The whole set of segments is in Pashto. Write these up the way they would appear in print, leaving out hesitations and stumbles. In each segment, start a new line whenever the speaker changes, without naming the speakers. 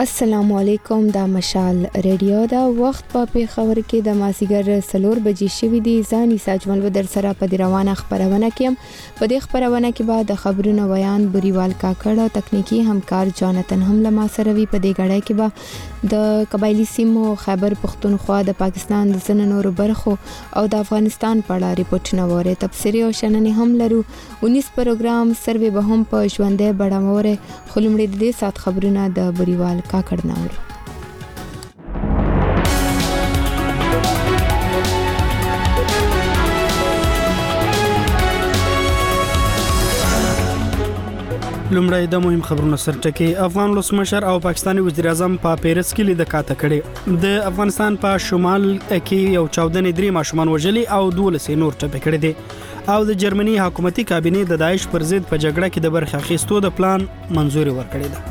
السلام علیکم. دا مشال ریډیو دا وخت په خبر کې د مازیګر 4 بجې شوې دي. ځاني ساجمل و در سره په روانه خبرونه کې په دې خبرونه کې بعد د خبرونو بیان بریوال کاکړ او تکنیکی همکار جانتن هم لما سره وی په دې غړای کې به د قبایلی سیمو خیبر پختونخوا د پاکستان د سن نورو برخو او د افغانستان په اړه ریپورتونه وره تفسیری او شننې هم لرو. 19 پروګرام سروې به هم په ژوندې بڑاموره خلمړې د دې سات خبرونه د بریوال کاکړ ناور.
لومړی د مهم خبرونو سرټکی. افغان ولسمشر او پاکستاني وزیر اعظم په پیرس کې لید کاته کړي. د افغانستان په شمال کې یو 14 درې ماشومان وژلي او 12 نور ټپي کړي دي او د جرمني حکومتي کابینې د داعش پر ضد په جګړه کې د برخه اخیستو د پلان منزوري ورکړې ده.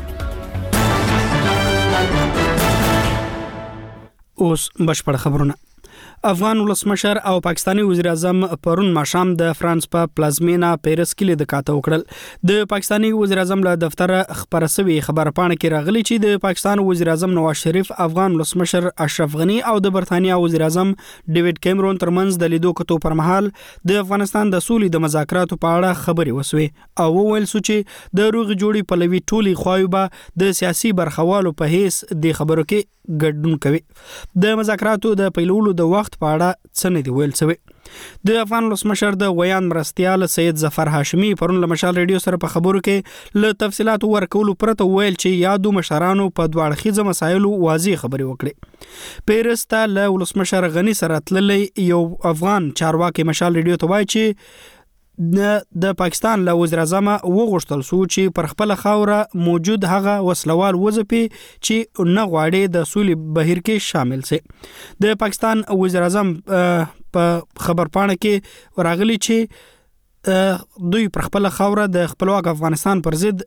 اوس بشپړ خبرونه. افغان ولسمشر او پاکستاني وزیر اعظم پرون ماښام د فرانس په پلازمینا پیرس کې لید کاته وکړل. د پاکستاني وزیر اعظم له دفتر خبر شوی خبرپاڼه کې راغلی چې د پاکستان وزیر اعظم نواز شریف، افغان ولسمشر اشرف غنی او د برتانیا وزیر اعظم ډیوډ کیمرون ترمنځ د لیدو کتو پر مهال د افغانستان د سولې د مذاکراتو په اړه خبرې وسوي او وویل چې د روغ جوړي پلوي ټولي خوايبه د سیاسي برخوالو په هیڅ د خبرو کې ګډون کوي. د مذاکراتو د پیلولو د وخت په اړه څه نه دی ویل شوی. د افغان ولسمشر د ویان مرستیال سید ظفر هاشمی پرون له مشال ریډیو سره په خبرو کې له تفصيلات ورکولو پرته ویل چې یادو مشرانو په دوه اړخیزه مسایلو واضح خبرې وکړي. پیرس ته له ولسمشر غنی سره تللی یو افغان چارواکي مشال ریډیو ته وایي چې د پاکستان له وزیر اعظم وغوښتل شو چې پر خپل خاوره موجود هغه وسلوال وظیفي چې نه غواړي د سولې بهیر کې شامل شي. د پاکستان وزیر اعظم په خبرپاڼه کې راغلی چې دوی پر خپل خاوره د خپلواک افغانستان پر ضد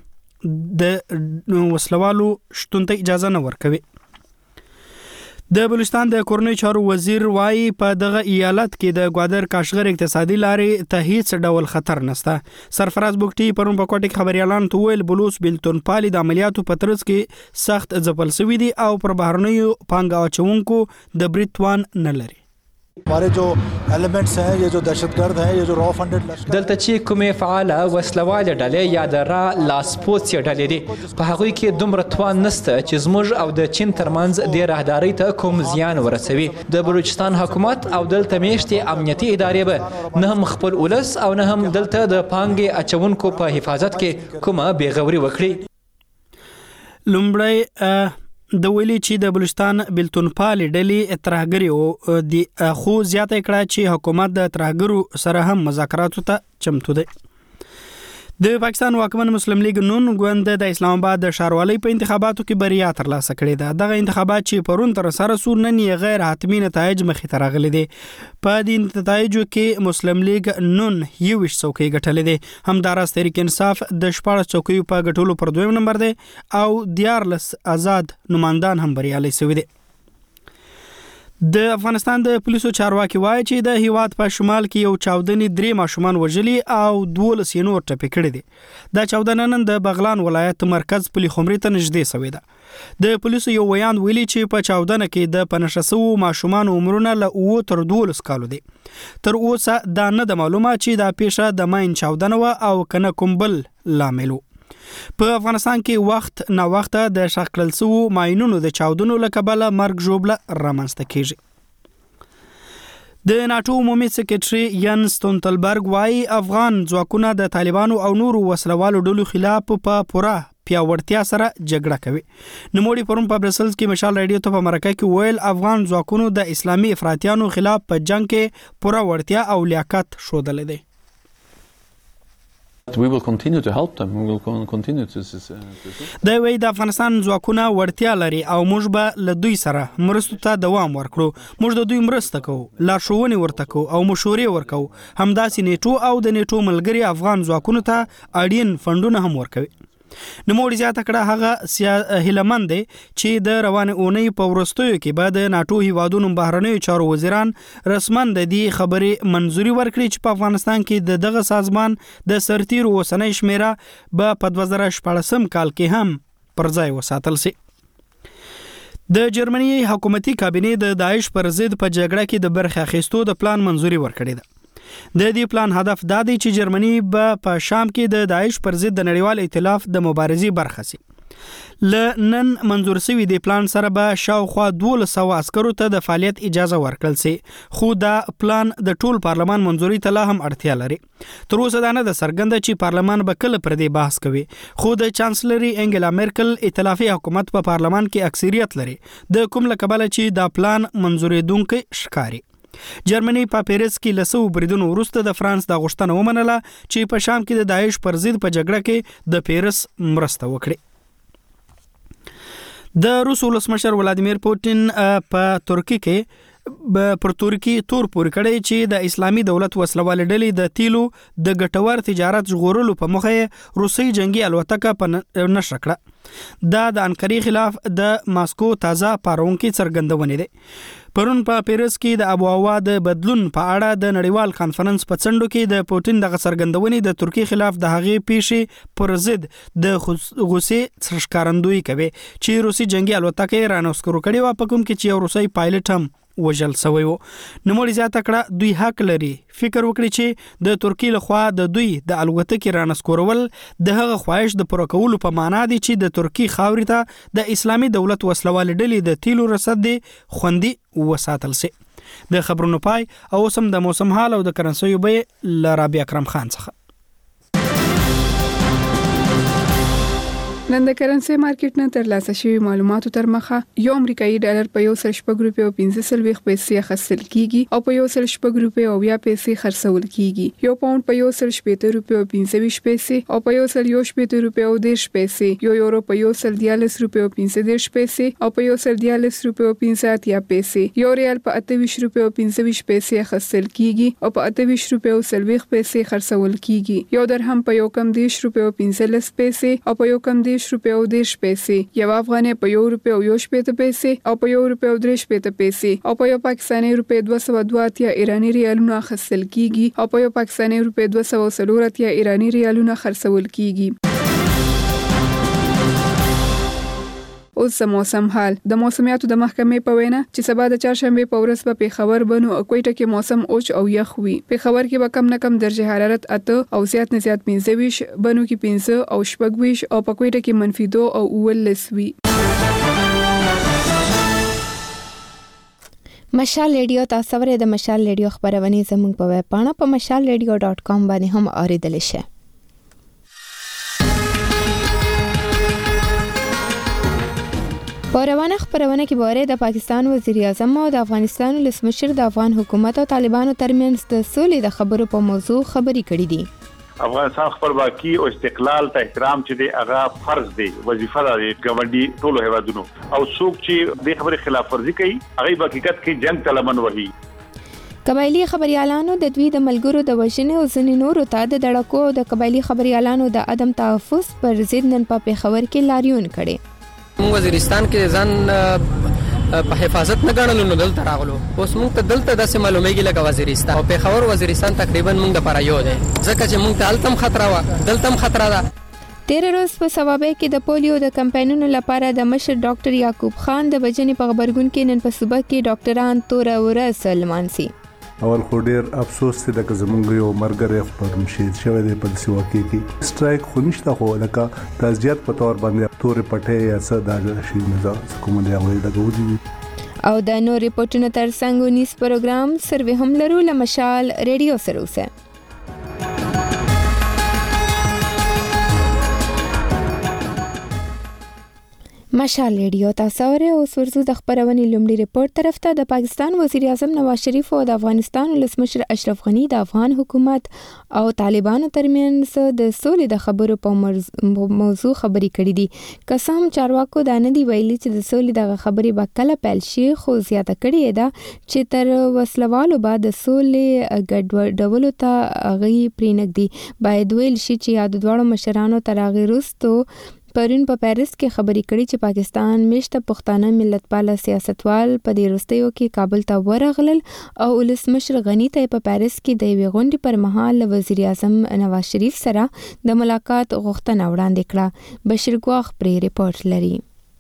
د وسلوالو شتون ته اجازه نه ورکوي. د بلوچستان د کورنۍ چارو وزیر وايي په دغه ایالت کې د ګوادر کاشغر اقتصادي لارې ته هیڅ ډول خطر نشته. سرفراز بوکټي پرون په کوټه کې خبريالان ته ویل بلوچ بلتون پالي د عملیاتو په ترڅ کې سخت ځپل شوی دي او پر بهرنیو پانګه اچونکو د بریتوان نه لري.
हमारे जो एलिमेंट्स हैं, ये जो दहशतगर्द हैं, ये जो raw funded Lashkar
دلته چې کومې فعاله وسلواله ډلې یا د را لاسپوڅ ډلې دي په هغوی کې دومره توان نشته چې زموږ او د چین ترمنځ د راهدارۍ ته کوم زیان ورسوي. د بلوچستان حکومت او دلته میشتې امنیتي ادارې به نه هم خپل ولس او نه هم دلته د پانګې اچونکو په حفاظت کې کومه بیغوري وکړي.
لومړی د ویلي چې د بلوچستان بلتون پالي ډلې ترهګری او د خو زیاته کړه چې حکومت د ترهګرو سره هم مذاکراتو ته چمتو دی. د پاکستان واکمن مسلم لیگ نون ګوند د اسلام آباد د ښاروالۍ په انتخاباتو کې بریا ترلاسه کړې ده. دغه انتخابات چې پرون تر سره سور نن غیر حتمی نتایج مخې ته راغلي دي. په دې نتایجو کې مسلم لیگ نون 21 څوکۍ ګټلې دي. همداراز تحریک انصاف د 14 څوکیو په ګټلو پر دویم نمبر دی او 14 آزاد نمائندان هم بریالي شوي دي. د افغانستان د پولیسو چارواکي وایي چې د هیواد په شمال کې یو 14 درې ماشومان وژلي او 12 نور ټپي کړي دي. دا 14 نن د بغلان ولایت مرکز پلی خمري ته نږدې شوی ده. د پولیسو یو ویان ویلي چې په 14 کې د پنشسو ماشومان عمرونه له 9 تر 12 کالو دي. تر اوسه دا نه د معلومه چې دا پیښه د ماین 14 او کنه کومبل لامل. په افغانستان کې وخت نا وخت د شکل سو ماینونو د چاودنو لکبله مرګ جوړه رامنځته کیږي. د ناتو عمومي سکرټري ین ستونتلبرګ وايي افغان ځواکونه د طالبانو او نورو وسلوالو ډلو خلاف په پوره پیاوړتیا سره جګړه کوي. نوموړي پرون په برسلز کې مشال ریډیو ته په مرکه کې ویل افغان ځواکونو د اسلامي افراطیانو خلاف په جنگ کې پوره وړتیا او لیاقت ښودل دي.
We will continue to help them. We will continue to
دا وی د افغانستان ځواکونه وړتیا لري او موږ به له دوی سره مرستو ته دوام ورکړو. موږ د دوی مرسته کوو، لارښوونې ورته کوو او مشورې ورکوو. همداسې نیټو او د نیټو ملګري افغان ځواکونو ته اړین فندونه هم ورکوي. نوموړي زیاته کړه هغه هیلمن دی چې د روانه اونۍ په ورستیو کې به د ناتو هیوادونو بهرنیو چارو وزیران رسما د دې خبرې منزوري ورکړي چې په افغانستان کې دغه سازمان د سرتیرو اوسنۍ شمیره به په 2014 کال کې هم پر ځای وساتل شي. د جرمني حکومتي کابینه د داعش پر ضد په جګړه کې د برخه اخیستو د پلان منزوري ورکړې ده. د دې پلان هدف دا دی چې جرمني په شام کې د داعش پر ضد د نړیوال ائتلاف د مبارزې برخه شي. لنن منظور شوی د پلان سره به شاوخوا 1200 عسکرو ته د فعالیت اجازه ورکړل شي، خو دا پلان د ټول پارلمان منظوري ته لا هم اړتیا لري. تر اوسه دا نه د څرګنده چې پارلمان به کله پر دې بحث کوي، خو د چانسلري انګلا میرکل ائتلافي حکومت په پارلمان کې اکثریت لري، د کوم لکبل چې دا پلان منظوري دونکو ښکاری. جرمني په پیرس کې لسو بریدونو وروسته د فرانس د غوښتنه ومنله چې په شام کې د داعش پر ضد په جګړه کې د پیرس مرسته وکړي. د روس ولسمشر ولادیمیر پوتین په ترکیه کې پر ترکیه تور پورې کړی چې د اسلامي دولت وسلوال ډلې د تیلو د ګټور تجارت ژغورلو په موخه روسي جنگي الوتکه په نشر کړه. دا د انقرې خلاف د ماسکو تازه پارونکي څرګندونه ده. پرون په پیرس کې د آب و هوا د بدلون په اړه د نړیوال کانفرنس په څنډو کې د پوتین د څرګندونې د ترکیه خلاف د هغې پیښې پر ضد د غوسې ښکارندویي کوي چې روسي جنگي الوتکه رانسکرو کړې و، په کوم کې چې یو روسي پایلټ هم وژل شوی و. نوموړي زیاته کړه دوی حق لري فکر وکړي چې د ترکیه لخوا د دوی د الوتکې رانسکورول د هغه خواهش د پوره کولو په معنا دي چې د ترکیه خاورې ته د اسلامي دولت وسلوال ډلې د تیلو رسد دي خوندي وساتل سي. د خبرونو پای او سم د موسم حال او د کرنسیو به لرابي اکرم خان څخه.
نن د کرنسي مارکیټ نه ترلاسه شوی معلوماتو تر مخه یو امریکایي ډالر په 1.4 روپیو 15 پیسې اخیستل کیږي او په 1.4 روپیو 20 پیسې خرڅول کیږي. یو پاوند په 1.8 روپیو 15 پیسې او په 1.8 روپیو 10 پیسې، یو یورو په 1.40 روپیو 15 پیسې او په 1.40 روپیو 50 پیسې، یو ریال په 28 روپیو 15 پیسې اخیستل کیږي او په 28 روپیو 40 پیسې خرڅول کیږي. یو درهم په 1.10 روپیو 15 پیسې او په 1.10 روپیو 10 پیسې، یو افغانۍ په 1 روپیو 10 پیسې او په 1 روپیو 3 پیسې او په یو پاکستاني روپی 202 ایرانی ریالونه اخیستل کیږي او په یو پاکستاني روپی 240 ایرانی ریالونه خرڅول کیږي. اوس موسم حال. د موسمیاتو د محکمې په وینا چې سبا د چهارشنبه په ورځ په پیښور بنو او کوټه کې موسم اوچ او یخ وي. پیښور کې به کم نه کم درجه حرارت 8 او زیات نه زیات 25، بنو کې 15 او 26 او په کوټه کې -2 او 19 وي.
مشال ریډیو تاسو ورته د مشال ریډیو خبرونه زموږ په ویب پاڼه په mashalradio.com باندې هم اوریدل شي. په روانه خبرونه کې باره د پاکستان وزیر اعظم او د افغانستان ولسمشر د افغان حکومت او طالبانو ترمنځ د سولې د خبرو په موضوع خبرې کړې دي.
افغانستان خپلواکي او استقلال ته احترام چې دی هغه فرض دی، وظیفه ده د ګاونډي ټولو هیوادونو، او څوک چې د خبرې خلاف ورزي کوي هغه په حقیقت کې جنگ ته لمن وهي.
قبایلی خبريالانو د دوی د ملګرو د وژنې او ځینې نورو ته د دړکو او د قبایلی خبريالانو د عدم تحفظ پر ضد نن په پیښور کې لاریون کړي.
وزیرستان کې ځان په حفاظت نه غړنلو نو دلته راغلو. اوس موږ ته دلته داسې معلومیږي لکه وزیرستان او پیښور وزیرستان تقریبا موږ د پاره یو دی، ځکه چې موږ ته التم خطر وا دلتم خطر ده.
تیر روز په سوابه کې د پولیو د کمپاینونو لپاره د مشر ډاکټر یعقوب خان د بجنې په خبرګون کې نن په صبح کې ډاکټران تور ورځ لمانځي.
اول خو ډیر افسوس دی چې زمونږ یو مرګره خبر مشید شوی دی په سیواکي کې سټرایک خو نشته، خو لکه تعزیت په تور باندې تور پټه یا څه دا شي نه کوم دی هغه د ګوډي
او د نو ریپورتونو ترڅنګ نیس پروګرام سروي هم لرو لمشال ریډیو سره اوسه. مشال ریډیو تاسو ورته اوس ورزو د خبرونې لومړی ریپورت طرف ته. د پاکستان وزیر اعظم نواز شریف او د افغانستان ولسمشر اشرف غنی د افغان حکومت او طالبانو ترمنځ د سولې د خبرو په موضوع خبرې کړې دي. قسم چارواکو دا نه دی ویلي چې د سولې د خبرې به کله پیل شي، خو زیاته کړې ده چې تر وسلوالو بعد د سولې ګډوډولو ته غي پرېنګدي. باید ویل شي چې یاد دوړو مشرانو تر هغه وروسته پرون په پیرس کې خبرې کړې چې پاکستان میشته پښتانه ملتپاله سیاستوال په دې وروستیو کې کابل ته ورغلل او ولسمشر غنی ته په پیرس کې د یوې غونډې پر مهال وزیر اعظم نواز شریف سره د ملاقات غوښتنه وړاندې کړه. بشیر ګواخ پرې ریپورت لري.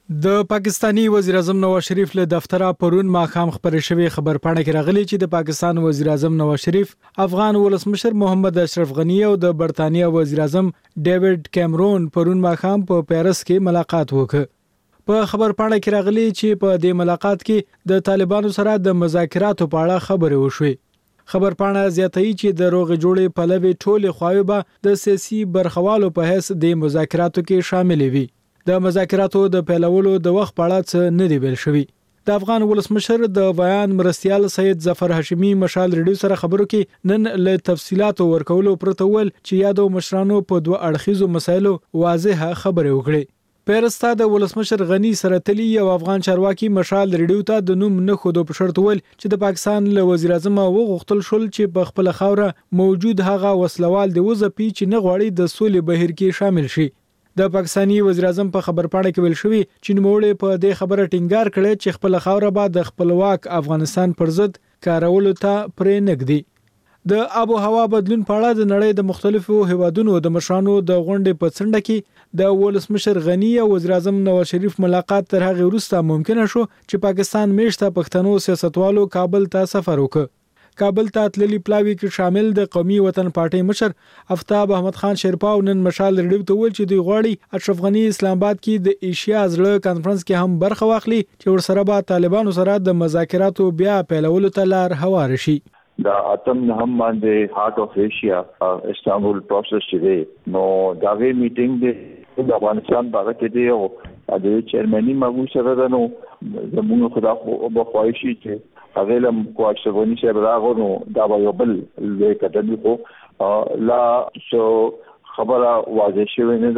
د پاکستانی وزیر اعظم نواز شریف له دفتره پرون ماښام خبرې شوې خبر پاڼه کې راغلي چې د پاکستان وزیر اعظم نواز شریف افغان ولسمشر محمد اشرف غنی او د برتانیا وزیر اعظم ډیوډ کیمرون پرون ماښام په پیرس کې ملاقات وکړ. په خبر پاڼه کې راغلي چې په دې ملاقات کې د طالبانو سره د مذاکراتو په اړه خبرې وشوې. خبر پاڼه زیاتوي چې د روغ جوړې پلوي ټولې خواوې به د سیاسي برخوالو په حیث د مذاکراتو کې شامل وي. د مذاکراتو د پیلولو د وخت په اړه څه نه دی ویل شوی. د افغان ولسمشر د بیان مرستيال سید ظفر هاشمي مشال ریډیو سره خبرو کې نن له تفصيلاتو ورکولو پرته ول چې یادو مشرانو په دوه اړخیزو مسایلو واضحه خبرې وکړي. پیرستا د ولسمشر غنی سره تلی یو افغان چارواکي مشال ریډیو ته د نوم نه خودو په شرط ول چې د پاکستان له وزیر اعظم وغوښتل شول چې په خپل خوره موجود هغه وسلوال دی وځپی چې نه غواړي د سولې بهیر کې شامل شي. د پاکستانی وزیر اعظم په خبر پاڼه کې ویل شوی چې نوموړی په دې خبره ټینګار کړی چې خپل خوره به د خپلواک افغانستان پر ضد کارولو ته پرې نګدي. د آب او هوا بدلون په اړه د نړۍ د مختلفو هیوادونو د مشرانو د غونډې په څنډه کې د ولسمشر غنی او وزیر اعظم نواز شریف ملاقات تر هغه وروسته ممکن شو چې پاکستان میشته پښتنو سیاستوالو کابل ته سفر وکړ. کابل ته تللی پلاوی کې شامل د قومي وطن پارټي مشر افتاب احمد خان شیرپاو نن مشال ریډیو ته ویل چې دوی غواړي اشرف غنی اسلام آباد کې د ایشیا زړه کانفرنس کې هم برخه واخلي چې ورسره به طالبانو سره د مذاکراتو بیا پیلولو ته لار هوار شي.
دا اتم هم باندې هارت اف ایشیا استانبول پروسس دی نو دا وی میټینګ د افغانستان باغ کې دی او د چیرمنی مغو سره نو زموږ خدا خو بخوایشي چې اغلم کواشغونی شه راغونو دا یو بل لوی کډل خو لا سو خبره واضح شوه نه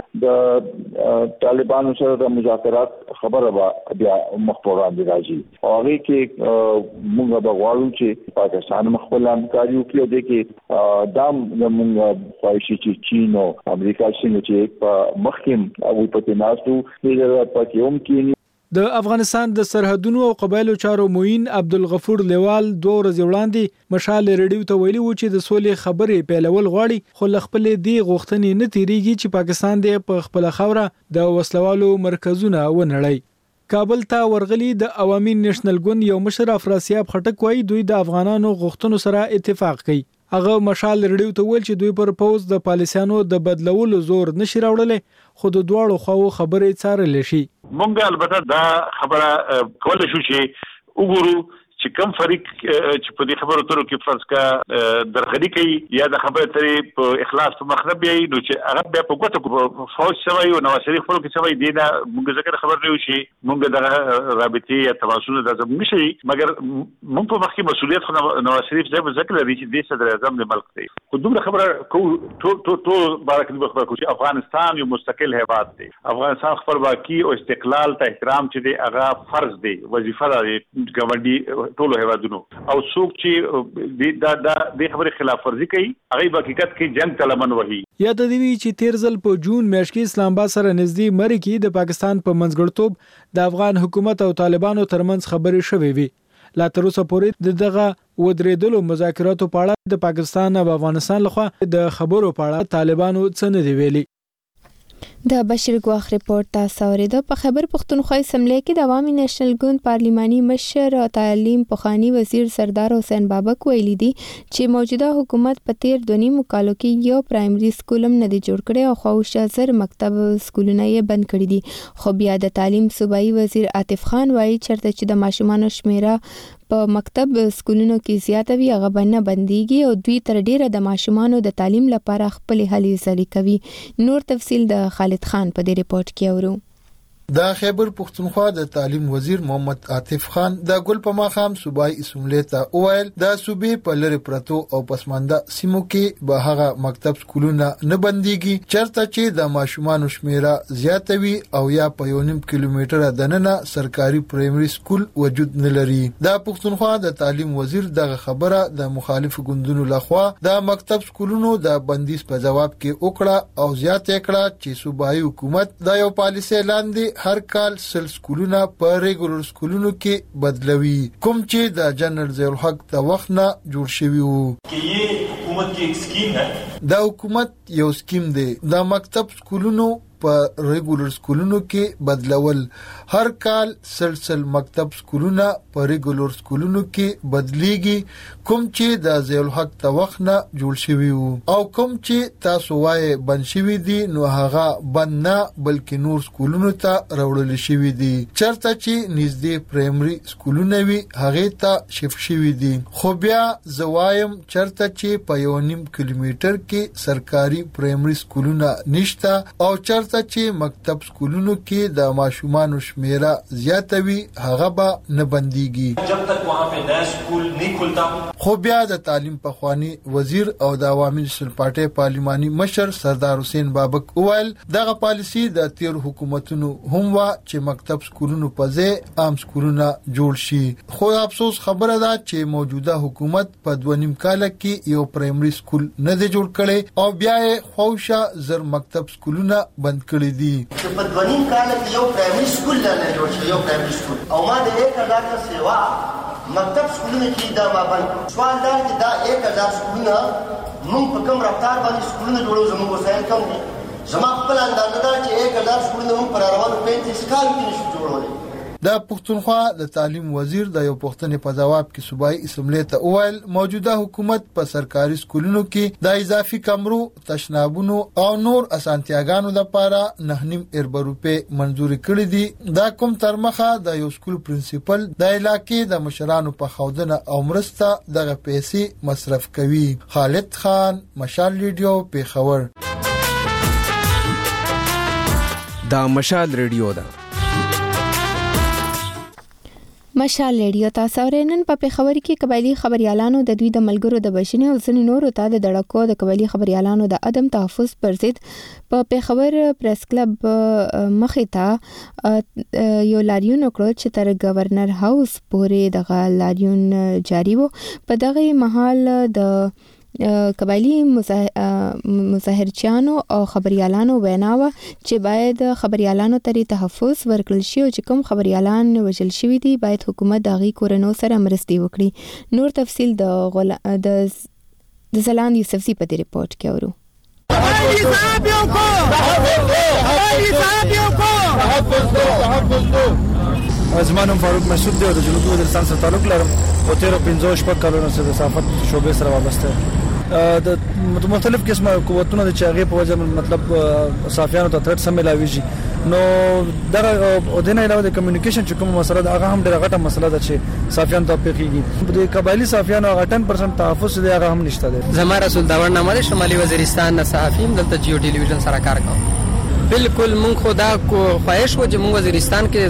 د طالبانو سره د مذاکرات خبره بیا مخبران دي راځي او هغه کې موږ به غواړو چې پاکستان مخبل همکاري وکړي د کې دام موږ خوښي چې چین او امریکا څنګه چې په مخکیم او په تناسو د پاتیوم کې
د افغانستان د سرحدونو او قبایلو چارو موین عبدالغفور لیوال 2 ورځې وړاندې مشال ریډیو ته ویلي و چې د سولې خبرې پیلول غواړي خو خپل دی غوښتنې نه تیریږي چې پاکستان د په خپل خوره د وسلوالو مرکزونه ونړي. کابل ته ورغلي د عوامي نېشنل ګوند یو مشر افراسیاب خټک وایي دوی د افغانانو غوښتنو سره اتفاق کوي. هغه مشال ریډیو ته ویل چې دوی پر پوز د پالیسیانو د بدلولو زور نشي راوړل خو د دواړو خواو خبرې څارل شي.
مونږ البته دا خبره کول شو چې وګورو چې کوم فریق چې په دې خبرو ترو کې فرض کا درغلي کوي یا د خبرې ترې په اخلاص په مخرب یې نو چې هغه بیا په ګوتو فوج سوي او نواز شریف خپل کې سوي دی دا موږ ذکر خبر نه وشي موږ د رابطې یا تواصل د زموږ نشي مګر موږ په مخکې مسؤلیت خو نواز شریف ځای په ذکر لري چې د صدر اعظم د ملک دی خو دومره خبره کو ټول بارک دې خبره کو چې افغانستان یو مستقل هیواد دی افغانستان خپلواکي او استقلال ته احترام چې دی هغه فرض دی وظیفه ده ګاونډي ټولو هیوادونو او څوک چې د خبرې خلاف ورزي کوي هغه په حقیقت کې جنگ تلمن وهي.
یاد دی چې تیرزل په جون میاشت کې اسلام آباد سره نږدې مری کې د پاکستان په منځګړتوب د افغان حکومت او طالبانو ترمنځ خبرې شوې وي. لا تر اوسه پورې دغه ودرېدلو مذاکراتو په اړه د پاکستان او افغانستان لخوا د خبرو په اړه طالبانو څه نه دی ویلي.
د بشیر ګواخ ریپورت تاسو اوریدو. په خیبر پختونخوا اسمبلی کې د عوامي نېشنل ګوند پارلماني مشر او تعلیم پخوانی وزیر سردار حسین بابک ویلي دي چې موجوده حکومت په تیر 2.5 کالو کې یو پرایمري سکول هم نه دی جوړ کړی او خو شازر مکتب سکولونه یې بند کړی دي. خو بیا د تعلیم صوبایي وزیر عاطف خان وایي چرته چې د ماشومانو شمیره په مکتب سکولونو کې زیاته وي هغه باندې بنديږي او دوی تر ډیره د ماشومانو د تعلیم لپاره خپل هلې ځلې کوي. نور تفصیل د خالد خان په دې ریپورت کې اورو.
د خیبر پختونخوا د تعلیم وزیر محمد عاطف خان د ګل په ماخام صوبایي اسمبلی ته وویل د صوبې په لری پرتو او پسمانده سیمو کې به هغه مکتب سکولونه نه بنديږي چرته چې د ماشومانو شمیره زیاته وي او یا په 1.5 کیلومتره دننه سرکاري پرایمري سکول وجود نه لري. د پختونخوا د تعلیم وزیر دغه خبره د مخالف ګوندونو لخوا د مکتب سکولونو د بندیز په جواب کې وکړه او زیاته کړه چې صوبایي حکومت د یو پالیسي لاندې هر کال سل سکولونه په ریګولر سکولونو کې بدلوي کوم چې د جنرال ضیاء الحق د وخت نه جوړ شوی وو.
کې یہ حکومت کی ایک سکیم ہے
د حکومت یو سکیم دی د مکتب سکولونو په ریګولر سکولونو کې بدلول. هر کال سلسل مکتب سکولونه په ریګولر سکولونو کې بدليږي کوم چې د ضیاء الحق توخنه جوړ شوی وو او کوم چې تاسو وایي بند شوی دي نو هغه بند نه بلکې نور سکولونو ته راوړل شوی دي. چرته چې نږدې پرایمري سکولونه وي هغه ته شفت شوی دي. خو بیا زوایم چرته چې په 1.5 کیلومتر کې سرکاري پرایمري سکولونه نشته او چرته چې مکتب سکولونو کې د ماشومان شمیره زیاته وي هغه به نه بنديږي
جب تک وہاں پہ نیا سکول نہیں کھلتا.
خو بیا د تعلیم پخوانی وزیر او د عوامي نېشنل پارټي پارلماني مشر سردار حسین بابک اوایل دغه پالیسی د تیر حکومتونو هم وا چې مکتب سکولونو په ځای عام سکولونه جوړ شي. خو افسوس خبره ده چې موجوده حکومت په 2.5 کال کې یو پرایمري سکول نه دی جوړ کړي او بیا یې خوښه زر مکتب سکولونه بند کړي دي.
په 2.5 کال کې یو پرایمري سکول نه جوړ شي یو پرایمري سکول او ما د 1000 کا سیوا مکتب سکولونه کې دا ما باندې سوال دا چې دا 1000 سکولونه موږ په کوم رفتار باندې سکولونه جوړو زموږ وسایل کم دي. زما خپل اندازه دا چې 1000 سکولونه موږ پر روانو 35 کال کې نشو جوړولای.
د پښتونخوا د تعلیم وزیر د یو پوښتنې په جواب کې صوبایي اسمبلی ته وویل موجوده حکومت په سرکاري سکولونو کې د اضافي کمرو تشنابونو او نور اسانتیاګانو لپاره 9.5 ارب روپے منزوري کړې دي. دا کوم ترمخه د یو سکول پرنسپل د علاقې د مشرانو په خودنه او مرسته دغه پیسې مصرف کوي. خالد خان، مشال ریډیو، پیښور.
دا مشال ریډیو ده.
مشال ریډیو تاسو ورنن په پیښور کې قبایلی خبريالانو د دوی د ملګرو د بشنې او ځینې نورو ته د دړکو د قبایلی خبريالانو د عدم تحفظ پر ضد په پیښور پریس کلب مخې ته یو لاریون وکړ چې تر گورنر هاوس پورې د لاریون جاری وو. په دغه محل د قبایلی مظاهرچیانو او خبريالانو ویناوه چې باید خبريالانو ته تحفظ ورکړل شي او چې کوم خبريالان وژل شوي دي باید حکومت دغه کورنو سره مرستې وکړي. نور تفصیل د زلاند یوسفزي په دې رپورت کې اورو.
زمانم فاروق مسعود دی او د جنوبي وزیرستان سره تعلق لرم او 13-15 کلونو سره د صحافت شعبې سره وابسته د مختلف قسمه قوتونو د چاغې په وجه مطلب صحافیانو ته ترټ سم ملاويږي. نو دغه او دنه علاوه د کمیونیکیشن چې کوم مسله ده هغه هم ډېره غټه مسله ده چې صحافیانو ته پیږي. د قبایلی صحافیانو هغه 10% تحفظ دی هغه هم نشته ده.
زما رسول داور نامه شمالي وزیرستان نه صحافیم دلته جیو ټلویزیون سره کار کوم. بالکل مونږ خدا کو خواهش و چې مونږ وزیرستان کې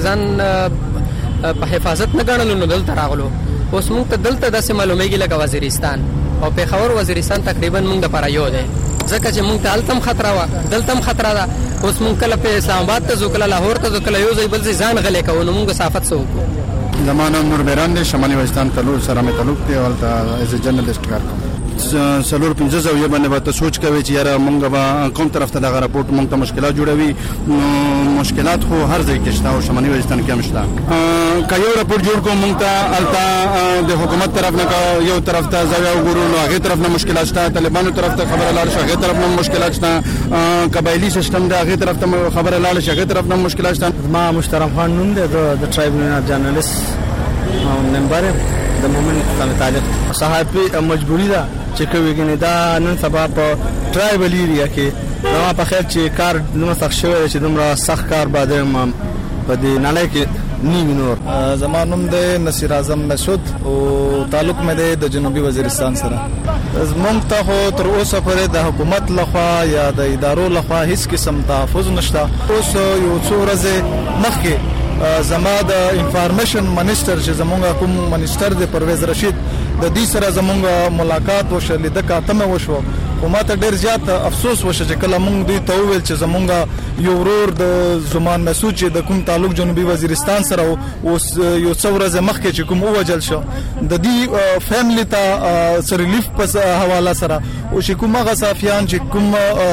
ځان په حفاظت نه غړنلو نو دلته راغلو. اوس مونږ ته دلته د معلومیږي لکه وزیرستان او پیښور وزیرستان تقریبا مونږ د پاره یو دی ځکه چې مونږ ته التم خطر وا دلتم خطر ده. اوس مونږ کله په اسلام آباد ته ځو کله لاهور ته ځو کله یو ځای بل ځای ځان غلې کوو نو مونږ صحافت سو کو.
زمانه نور بیران دی شمالي وزیرستان تلور سره مې تعلق دی ولته ایز جرنالست کار کوم. سلور 15 زاویه باندې به سوچ کوي چې یاره مونږ به کوم طرف ته دغه راپورټ مونږ ته مشکلات جوړوي. مشکلات خو هر ځای کې شته او شمالي وزیرستان کې هم شته. که یو راپورټ جوړ کوم مونږ ته الته د حکومت طرف نه یو طرف ته زاویه وګورو نو هغه طرف نه مشکلات شته. طالبانو طرف ته خبره لاړ شي هغه طرف نه مشکلات شته. قبایلی سیستم د هغه طرف ته خبره لاړ شي هغه طرف نه مشکلات شته.
ما مشترم خان نوم دی د ټرایبل جرنالست او منبر د مومن تعلق صحافي مجبوری ده چې کوي کنه دا نن سبا په ټرایبل ایریا کې نو په خیر چې کار نو سخت شوی چې دومره سخت کار باندې ما په دې نړۍ کې نیم نور.
زمانم د نصیر اعظم مسعود او تعلق مې د جنوبي وزیرستان سره. زمونږ ته خو تر اوسه پورې د حکومت لخوا یا د ادارو لخوا هیڅ قسم تحفظ نشته. اوس یو څو ورځې مخکې زما د انفارمیشن منیسټر چې زمونږ کوم منیسټر دی پرویز رشید د دې سره زمونږ ملاقات وشو لیده کاتمه وشو. خو ماته ډیر زیات افسوس وشو چې کله مونږ دوی ته وویل چې زمونږ یو ورور د زمان مسعود چې د کوم تعلق جنوبي وزیرستان سره اوس یو څو ورځې مخکې چې کوم وجل شو د دې فیملی ته سریلیف په حواله سره او چې کوم هغه صحافیان چې کوم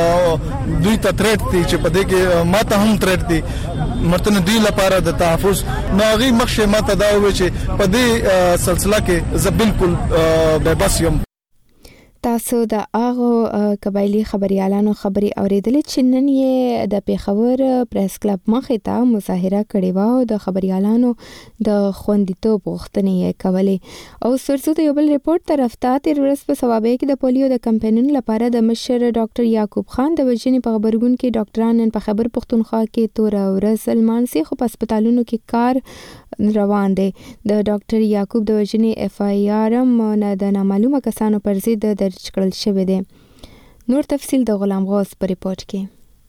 دوی ته تریټ دي چې په دې کې ماته هم تریټ دي مرتنه دی لپاره د تحفظ ناغي مخشه ماته دا وی چې په دې سلسله کې زه بالکل به بس یم.
تاسو د هغه قبایلی خبريالانو خبري اوریدلې چې نن یې د پیښور پریس کلب مخې ته مظاهره کړې و او د خبريالانو د خوندیتوب غوښتنې کولې او سرسو د یو بل ریپورت طرف ته تیر ورځ په ثوابه کې د پولیو د کمپاینونو لپاره د مشر ډاکټر یعقوب خان د وژنې په خبرګون کې ډاکټران نن په خیبر پختونخوا کې تور ورځ لمانځي خو په هسپتالونو کې کار روان دی. د ډاکټر یعقوب د وژنې اف آی آر نه د نامعلومه کسانو پر ضد درج کړل شوی دی. نور تفصیل د غلام غوث په ریپورت کې.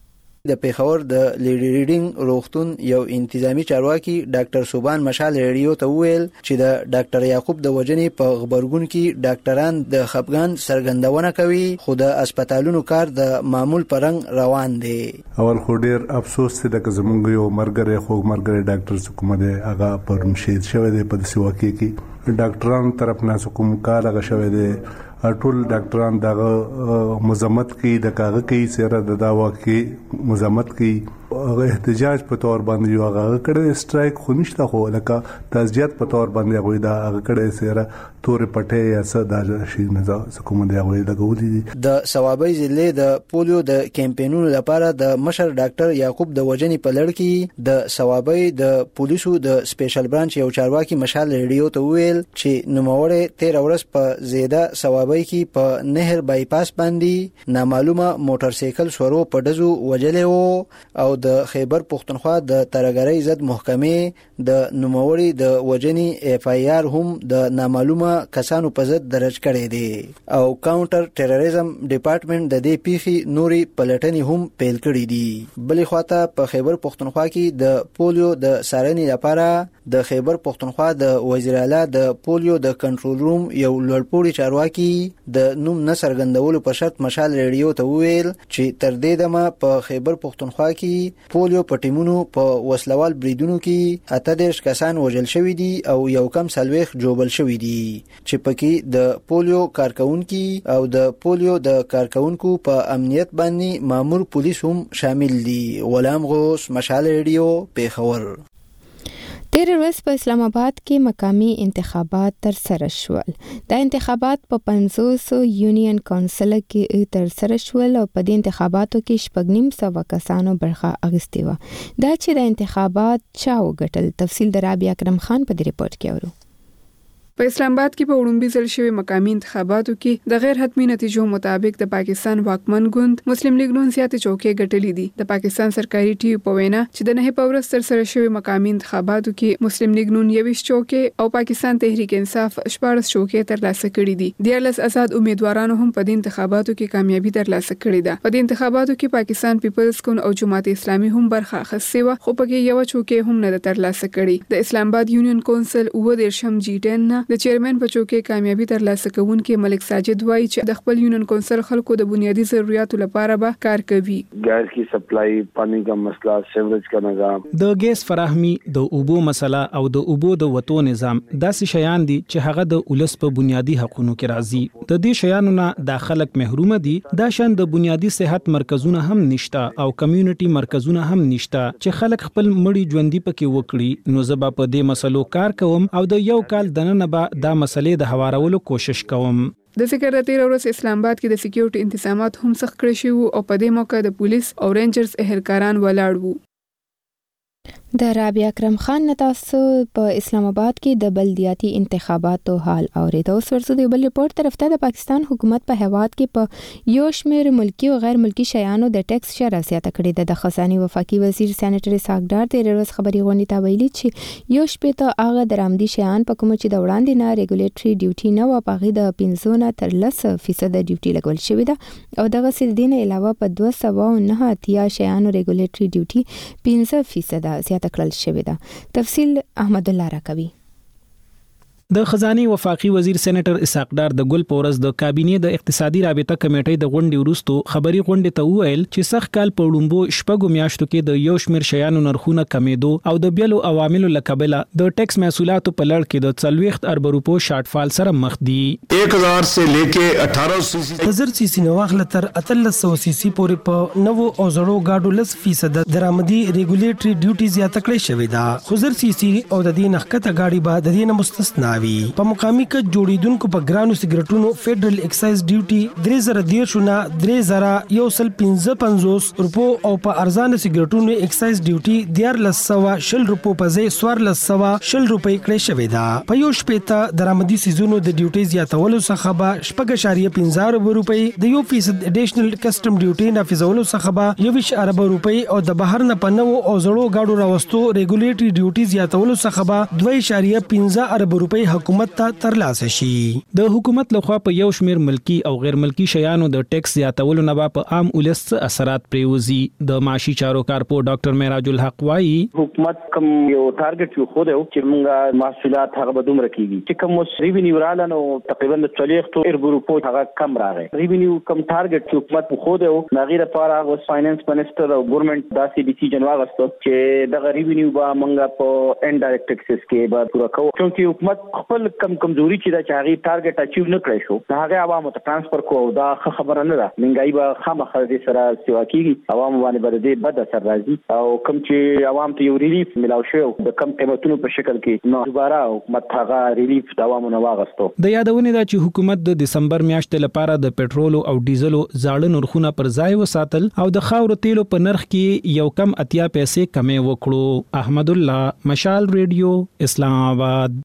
د پیښور د لیډي ریډینګ روغتون یو انتظامی چارواکي ډاکټر صوبان مشال ریډیو ته ویل چې د ډاکټر یعقوب د وژنې په خبرګون کې ډاکټران د خپګان څرګندونه کوي خو د هسپتالونو کار د معمول پرنګ روان دی.
اول خو ډیر افسوس دی چې زمونږ یو مرګره خو مرګره ډاکټر کوم دی هغه پر مشهید شوی دی په داسې واقع کې ډاکټرانو طرف نه کوم کار هغه شوی دی. ټول ډاکټران دغه مزمت کې د کاغه کې سره د داوا کې مزمت کې احتجاج په تور باندې یو هغه کړه سټرایک خو نشته خو لکه تزیات په تور باندې غوي دا هغه کړه سره تور پټه یا څه د شي نه کوم دی غوي د غولي
د ثوابي ضلع د پولیو د کمپاینونو لپاره د مشر ډاکټر یعقوب د وژنې په لړ کې د ثوابي د پولیسو د سپیشل برانچ یو چارواکي مشال ریډیو ته ویل چې نوموړی 13 ورځ په زیاده ثوابي کې په نهر بایپاس باندې نامعلومه موټر سایکل سورو په دزو وجلې وو او د خیبر پختونخوا د ترګری ضد محکمې د نوموړي د وجنې اف آی آر هم د نامعلومه کسانو په ضد درج کړي دي او کاونټر ټیرریزم ډپارټمنټ د دې پیښې نوري پلټنې هم پیل کړې دي. بلې خواته په خیبر پختونخوا کې د پولیو د سارنې لپاره د خیبر پختونخوا د وزیر اعلی د پولیو د کنټرول روم یو لوړپوړي چارواکي د نوم نسرګندولو په شرط مشال ریډیو ته ویل چې تر دې دمه په خیبر پختونخوا کې پولیو په ټیمونو په وسلوال بریدونو کې 38 کسان وژل شوي دي او یو کم سلويخ جوبل شوي دي چې پکې د پولیو کارکونکو او د پولیو د کارکونکو په امنیت باندې مامور پولیس هم شامل دي. غلام غوث مشال ریډیو پیښور.
تیر ورځ په اسلام آباد کې مقامی انتخابات تر سره شول. دا انتخابات په 500 یونین کونسل کې تر سره شول او په دې انتخاباتو کې 950 کسانو برخه اخیستې و. دا چې د انتخابات چا وګټل تفصیل د رابعه اکرم خان په دې ریپورت کې اورو.
په اسلام آباد کې په وړاندې ځل شوی مقامی انتخاباتو کې د غیر حتمی نتیجو مطابق د پاکستان واکمن ګوند مسلم لیگ نون زیاتې چوکۍ ګټلې دي. د پاکستان سرکاري ټي وي په وینا چې د 9 پورس تر سره شوی مقامی انتخاباتو کې مسلم لیگ نون 21 چوکۍ او پاکستان تحریک انصاف 14 چوکۍ ترلاسه کړې دي. 14 آزاد امیدوارانو هم په دې انتخاباتو کې کامیابی ترلاسه کړې ده. په دې انتخاباتو کې پاکستان پیپلز کون او جماعت اسلامي هم برخه اخیستې و خو پکې یو چوکۍ هم نه ترلاسه کړې. د اسلام آباد یونین کونسل او د شم جی 10 نه د چیرمن په چوکۍ کامیابی ترلاسه کوونکې ملک ساجد وایي چې د خپل یونین کونسل خلکو د بنیادی ضرورتو لپاره به کار کوي.
ګیس کی سپلای، پانی کا مسله، سیوریج کا نظام،
د ګیس فراهمي، د اوبو مسله او د اوبو د وټو نظام داسې شیان دي چې هغه د ولس په بنیادی حقوقو کې راځي. د دې شیانو نه د خلک محروم دي. دا شان د بنیادی صحت مرکزونه هم نشته او کمیونټي مرکزونه هم نشته چې خلک خپل مړي ژوندۍ پکې وکړي. نو زه به په دې مسلو کار کوم او د یو کال دننه به دا مسلې د هوارولو کوشش کوم.
د ذکر د 13 ورځ اسلام آباد کې د سکیورټي انتظامات هم سخت کړی شوی او په دې موقع د پولیس او رینجرز اهلکاران ولاړ وو. د رابعه اکرم خان تاسو په اسلام آباد کې د بلدیاتي انتخاباتو حال اوریدو. ورسره د بل ریپورت طرف ته د پاکستان حکومت په هیواد کې په یو شمېر ملکی او غیر ملکی شیانو د ټیکس شرح زیاته کړې ده. د خزانه وفاقي وزیر سېنیټر اسحاق ډار د ورځ خبري غونډې ته ویلي چې یو شپې ته هغه درآمدي شیان په کوم چې د وړاندې نه ریګولیټري ډیوټي نه و پغې د 15 نه تر 10% ډیوټي لګول شوې ده او دغه سیدین علاوه په 209 شیانو ریګولیټري ډیوټي 15% زیاته کړل شوی ده. تفصیل احمد الله راکوي.
د خزانه وفاقي وزیر سېنیټر اسحاق ډار د ګل پورس د کابینې د اقتصادي رابطه کمیټې د غونډې وروسته خبري غونډې ته وویل چې سخت کال په وړاندو شپږو میاشتو کې د یو شمېر شیانو نرخونه کمېدو او د بیلو عواملو لکبله د ټیکس محصولاتو په لړ کې د 40 ارب روپو شارټفال سره مخ دي.
1000 سے لیکے 1800
سی نو واخل تر 1300 سی پورې په نوو او زړو گاډو 10% درآمدي ریګولیټري ډیوټي زیاته کړې شوې ده. خزر سی او د دې نخکته گاډي به د دې نه مستثنا ملاوي. په مقامي کچ جوړیدونکو په ګرانو سیګریټونو فدرل ایکسایز ډیوټي 3013 نه 3155 روپو او په ارزان سیګریټونو ایکسایز ډیوټي 1410 روپو په ځای 1410 روپۍ کړې شوې ده. په یو شپېته درآمدي سیزونو د ډیوټي زیاتولو څخه به 4.15 روپۍ، د 1% اډیشنل کسٹم ډیوټي نافذولو څخه به 20 ارب روپۍ او د بهر نه په نوو او زړو گاډو راوستو ریګولیټری ډیوټي زیاتولو څخه به 2.15 ارب روپۍ حکومت ته ترلاسه شي.
د حکومت لخوا په یو شمیر ملکی او غیر ملکی شیانو د ټیکس زیاتولو نه په عام ولس اثرات پریوزي. د معاشي چارو کارپو ډاکټر معراج الحق وايي
حکومت کوم یو ټارګټ یو خو دی چې موږ محصولات هغه به دومره کیږي چې کوم ریوینیو رااله نو تقریبا 40 ارب روپۍ هغه کم راغی. ریوینیو کوم ټارګټ حکومت خو دی نو غیر لپاره اوس فاینانس منسٹر او ګورنمنت داسې ډیسیژن واغسته چې دغه ریوینیو به موږ په انډایرکټ ټیکسز کې به پورا کوو، چې حکومت خپل کمزوري چې دا چاغي ټارګټ اچیو نه کړی شو هغه عوامو ته ترانسفر کوو. دا خبره نه ده، منګای به خامخا دې سره سیوا کیږي، عوام باندې به دې بد اثر راځي او کوم چې عوام ته یو ریلیف ملاو شو د کم قیمتونو په شکل کې نو دوباره حکومت هغه ریلیف د عوامو نه واغستو.
د یادونه ده چې حکومت د دسمبر میاشتې لپاره د پېټرول او ډیزلو زاړه نرخونه پر ځای وساتل او د خاور تیلو په نرخ کې یو کم 80 پیسې کمې وکړو. احمد الله، مشال ریډیو، اسلام آباد.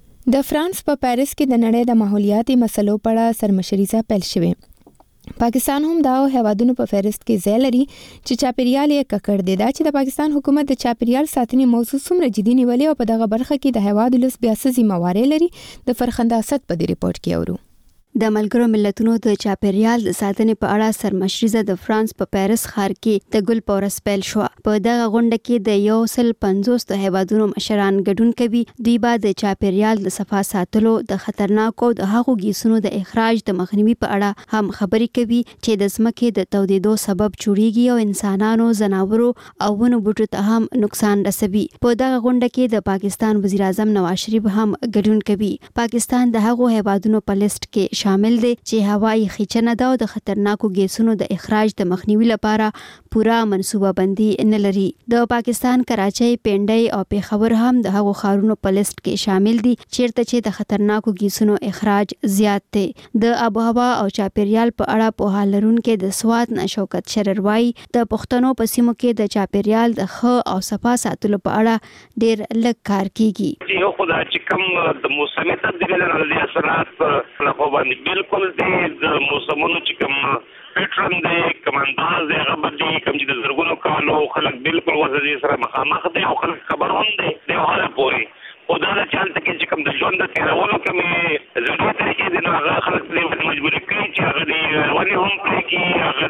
د فرانس په پاریس کې د نړۍ د ماحولیاتي مسلو په اړه سرمشریزه پیل شوه. پاکستان هم دا هیوادونو په فهرست کې ځای لري چې چاپیریال یې ککړ دی. دا چې د پاکستان حکومت د چاپیریال ساتنې موضوع څومره جدي نیولې او په دغه برخه کې د هیواد ولس بیا څه ذمہواري لري د فرخنده اسد په دې ریپورت کې اورو.
د ملګرو ملتونو د چاپیریال د ساتنې په اړه سرمشریزه د فرانس په پاریس ښار کې د ګل پورس پیل شو. په دغه غونډه کې د 150 هیوادونو مشران ګډون کوي. دوی به د چاپیریال د صفا ساتلو، د خطرناکو د هغو ګیسونو د اخراج د مخنیوي په اړه هم خبرې کوي چې د ځمکې د تودېدو سبب جوړیږي او انسانانو، ځناورو او ونو بوټو ته هم نقصان رسوي. په دغه غونډه کې د پاکستان وزیر اعظم نواز شریف هم ګډون کوي. پاکستان د هغو هیوادونو په لیست کې شامل دی چې هوایی خېچنه ده او د خطرناکو ګیسونو د اخراج د مخنیوي لپاره پوره منصوبه بندي نه لري. د پاکستان کراچۍ، پنډۍ او پیښور هم د هغو ښارونو په لیست کې شامل دي چیرته چې د خطرناکو ګیسونو اخراج زیات دی. د آب و هوا او چاپیریال په اړه پوهه لرونکي د سوات نه شوکت شرر وايي د پښتنو په سیمو کې د چاپیریال د ښه او صفا ساتلو په اړه ډېر لږ کار کیږي.
یو خدای چې کوم د موسمي تبدیلۍ لپاره اثرات په باندې بالکل د موسمونو چې کوم پیټرن دی، کوم انداز دی، هغه باندې کوم چې د زرګونو کالو خلک بالکل ورته سره مخامخ دي او خلک خبر هم دي د هغه پوري او دا چانس کې چې کوم د ژوند د تیرولو کومې ضرورت لري د هغه خلک دې مجبور کوي چې هغه دې ونی هم کوي، هغه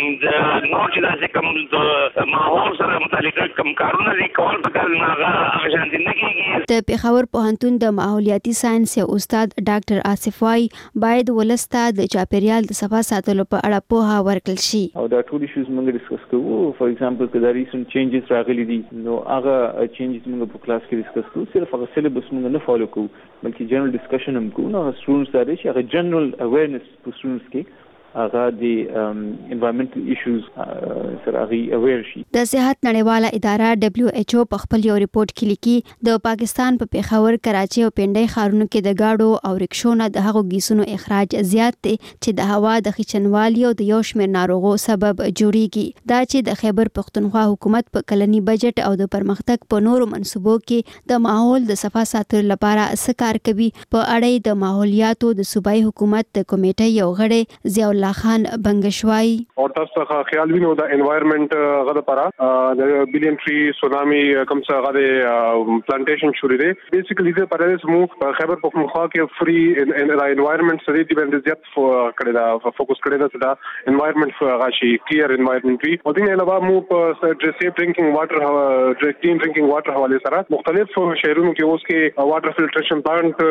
دې نو چې داسې کوم د ماحول سره متعلق کوم کارونه دي کول پکار نه هغه شان زندګي.
د پیښور پوهنتون د ماحولیاتي ساينس یو استاد ډاکټر آصف وايي باید ولسته د چاپیریال د صفا ساتلو په اړه پوهه ورکړل شي.
او دا ټول ایشوز موږ ډیسکس کوو. فار ایگزامپل کله ریسنت چینجز راغلي دي نو هغه چینجز موږ په کلاس کې ډیسکس کوو. صرف سلیبس موږ نه فالو کوو بلکې جنرال ډسکشن هم کوو. نو سټوډنټس دا دي چې هغه جنرال اویرنس په سټوډنټس کې هغه د انوایرنمنټل ایشوز سره هغه اویر شي.
د صحت نړیواله اداره WHO په خپل یو ریپورت کې لیکي د پاکستان په پیښور، کراچۍ او پنډۍ ښارونو کې د گاډو او رکشو نه د هغو ګیسونو اخراج زیات دی چې د هوا د خچنوالي او د یو شمېر ناروغو سبب جوړیږي. دا چې د خیبر پښتونخوا حکومت په کلنی بجټ او د پرمختګ په نورو منصوبو کې د ماحول د صفا ساتلو لپاره څه کار کوي په اړه د ماحولیاتو د صوبایي حکومت د کمیټې یو غړی ضیاء الله خان بنگشوای
او تاسو څنګه خیال وینئ د انوایرنمنت غو لپاره د بلین ټری سونامي کوم څه غو پلانټیشن شروع دي. بیسیکلی د پرېس مو خیبر پختونخوا کې فری ان انوایرنمنت سره دی باندې زیات کړی دا فوکس کړی دا انوایرنمنت غاشي کلیر انوایرنمنت وی او دغه علاوه مو په سیف ډرینکینګ واټر کلین ډرینکینګ واټر حواله سره مختلف شهرونو کې اوس کې واټر فلټریشن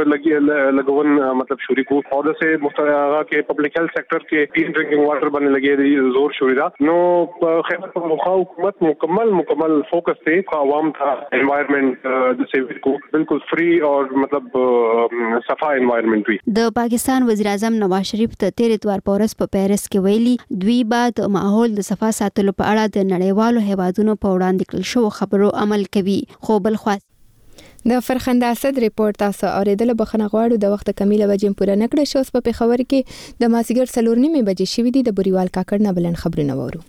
پلانټ لګون مطلب شروع کو او د سه مختلفه کې پبلک هیلث سیکټر کې کلین ډرینکینګ واټر باندې لګي دی زور شروع دا. نو خیبر پختونخوا حکومت مکمل فوکس دی عوام ته انوایرنمنت د سیف کو بالکل فری او مطلب صفا انوایرنمنت وي.
د پاکستان وزیر اعظم نواز شریف ته تیر اتوار پورس په پاریس کې ویلي دوی به د ماحول د صفا ساتلو په اړه د نړیوالو هیوادونو په وړاندې کړل شو خبرو عمل کوي. خو بل خوا
د فرخنده اسد ریپورت تاسو اوریدل بخنه غواړو د وخت کمیله بجې پوره نکړه شو په خبر کې د ماسیګر 4:30 بجې شوې دي د بوريوال کاکړ نه بلن خبرونه وورو.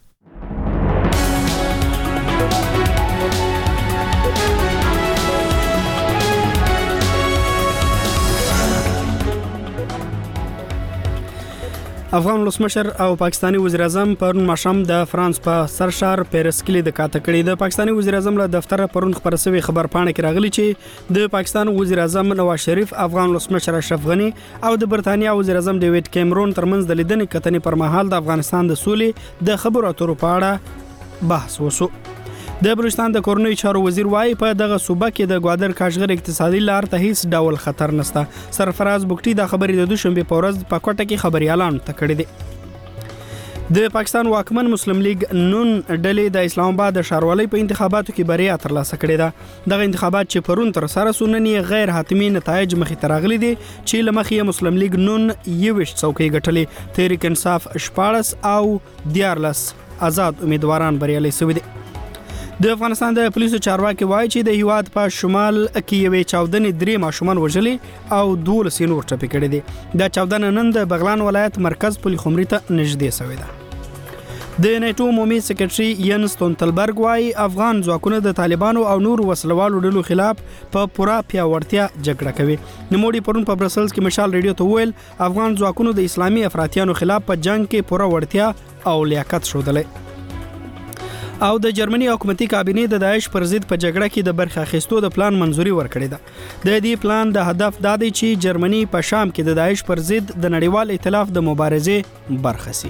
افغان ولسمشر او پاکستانی وزیر اعظم پرون ماښام د فرانس په سرشار پیرس کې د کاته کړي. د پاکستانی وزیر اعظم له دفتر پرون خبر شوی خبر پاڼه کې راغلی چې د پاکستان وزیر اعظم نواز شریف، افغان ولسمشر اشرف غنی او د برتانیا وزیر اعظم ډیوډ کیمرون ترمنځ د لیدنې کتنې پر مهال د افغانستان د سولې د خبرو اترو په اړه بحث وشو. د بلوچستان د کورنۍ چارو وزیر وايي په دغه صوبه کې د ګوادر کاشغر اقتصادي لار ته هیڅ ډول خطر نشته. سرفراز بوکټي د خبرې د دوشنبه په ورځ په کوټه کې خبري اعلان کړی دی. د پاکستان واکمن مسلم لیگ نون ډلې د اسلام آباد د ښاروالۍ په انتخاباتو کې بریا ترلاسه کړې ده. دغه انتخابات چې پرون تر سره سنني غیر حتمی نتایج مخې ته راغلي دي چې لمخې مسلم لیگ نون 21 څوکۍ ګټلې، تحریک انصاف 14 او 14 آزاد امیدواران بریالي شوي دي. د افغانستان د پولیسو چارواکي وایي چې د هیواد په شمال کې یوې چاودنې 3 ماشومان وژلي او 12 نور ټپي کړي دي. دا چاودنه نن د بغلان ولایت مرکز پل خمري ته نږدې شوې ده. د نیټو عمومي سکرټري ینس ستولتنبرګ وایي افغان ځواکونه د طالبانو او نور وسلوالو ډلو خلاف په پوره پیاوړتیا جګړه کوي. نوموړي پرون په برسلز کې مشال ریډیو ته وویل افغان ځواکونو د اسلامي افراطیانو خلاف په جنگ کې پوره وړتیا او لیاقت ښودلې. او د جرمني حکومتي کابینې د داعش پر ضد په جګړه کې د برخه اخیستو د پلان منزوري ورکړې ده. د دې پلان د هدف دا دی چې جرمني په شام کې د داعش پر ضد د نړیوال ائتلاف د مبارزې برخه شي.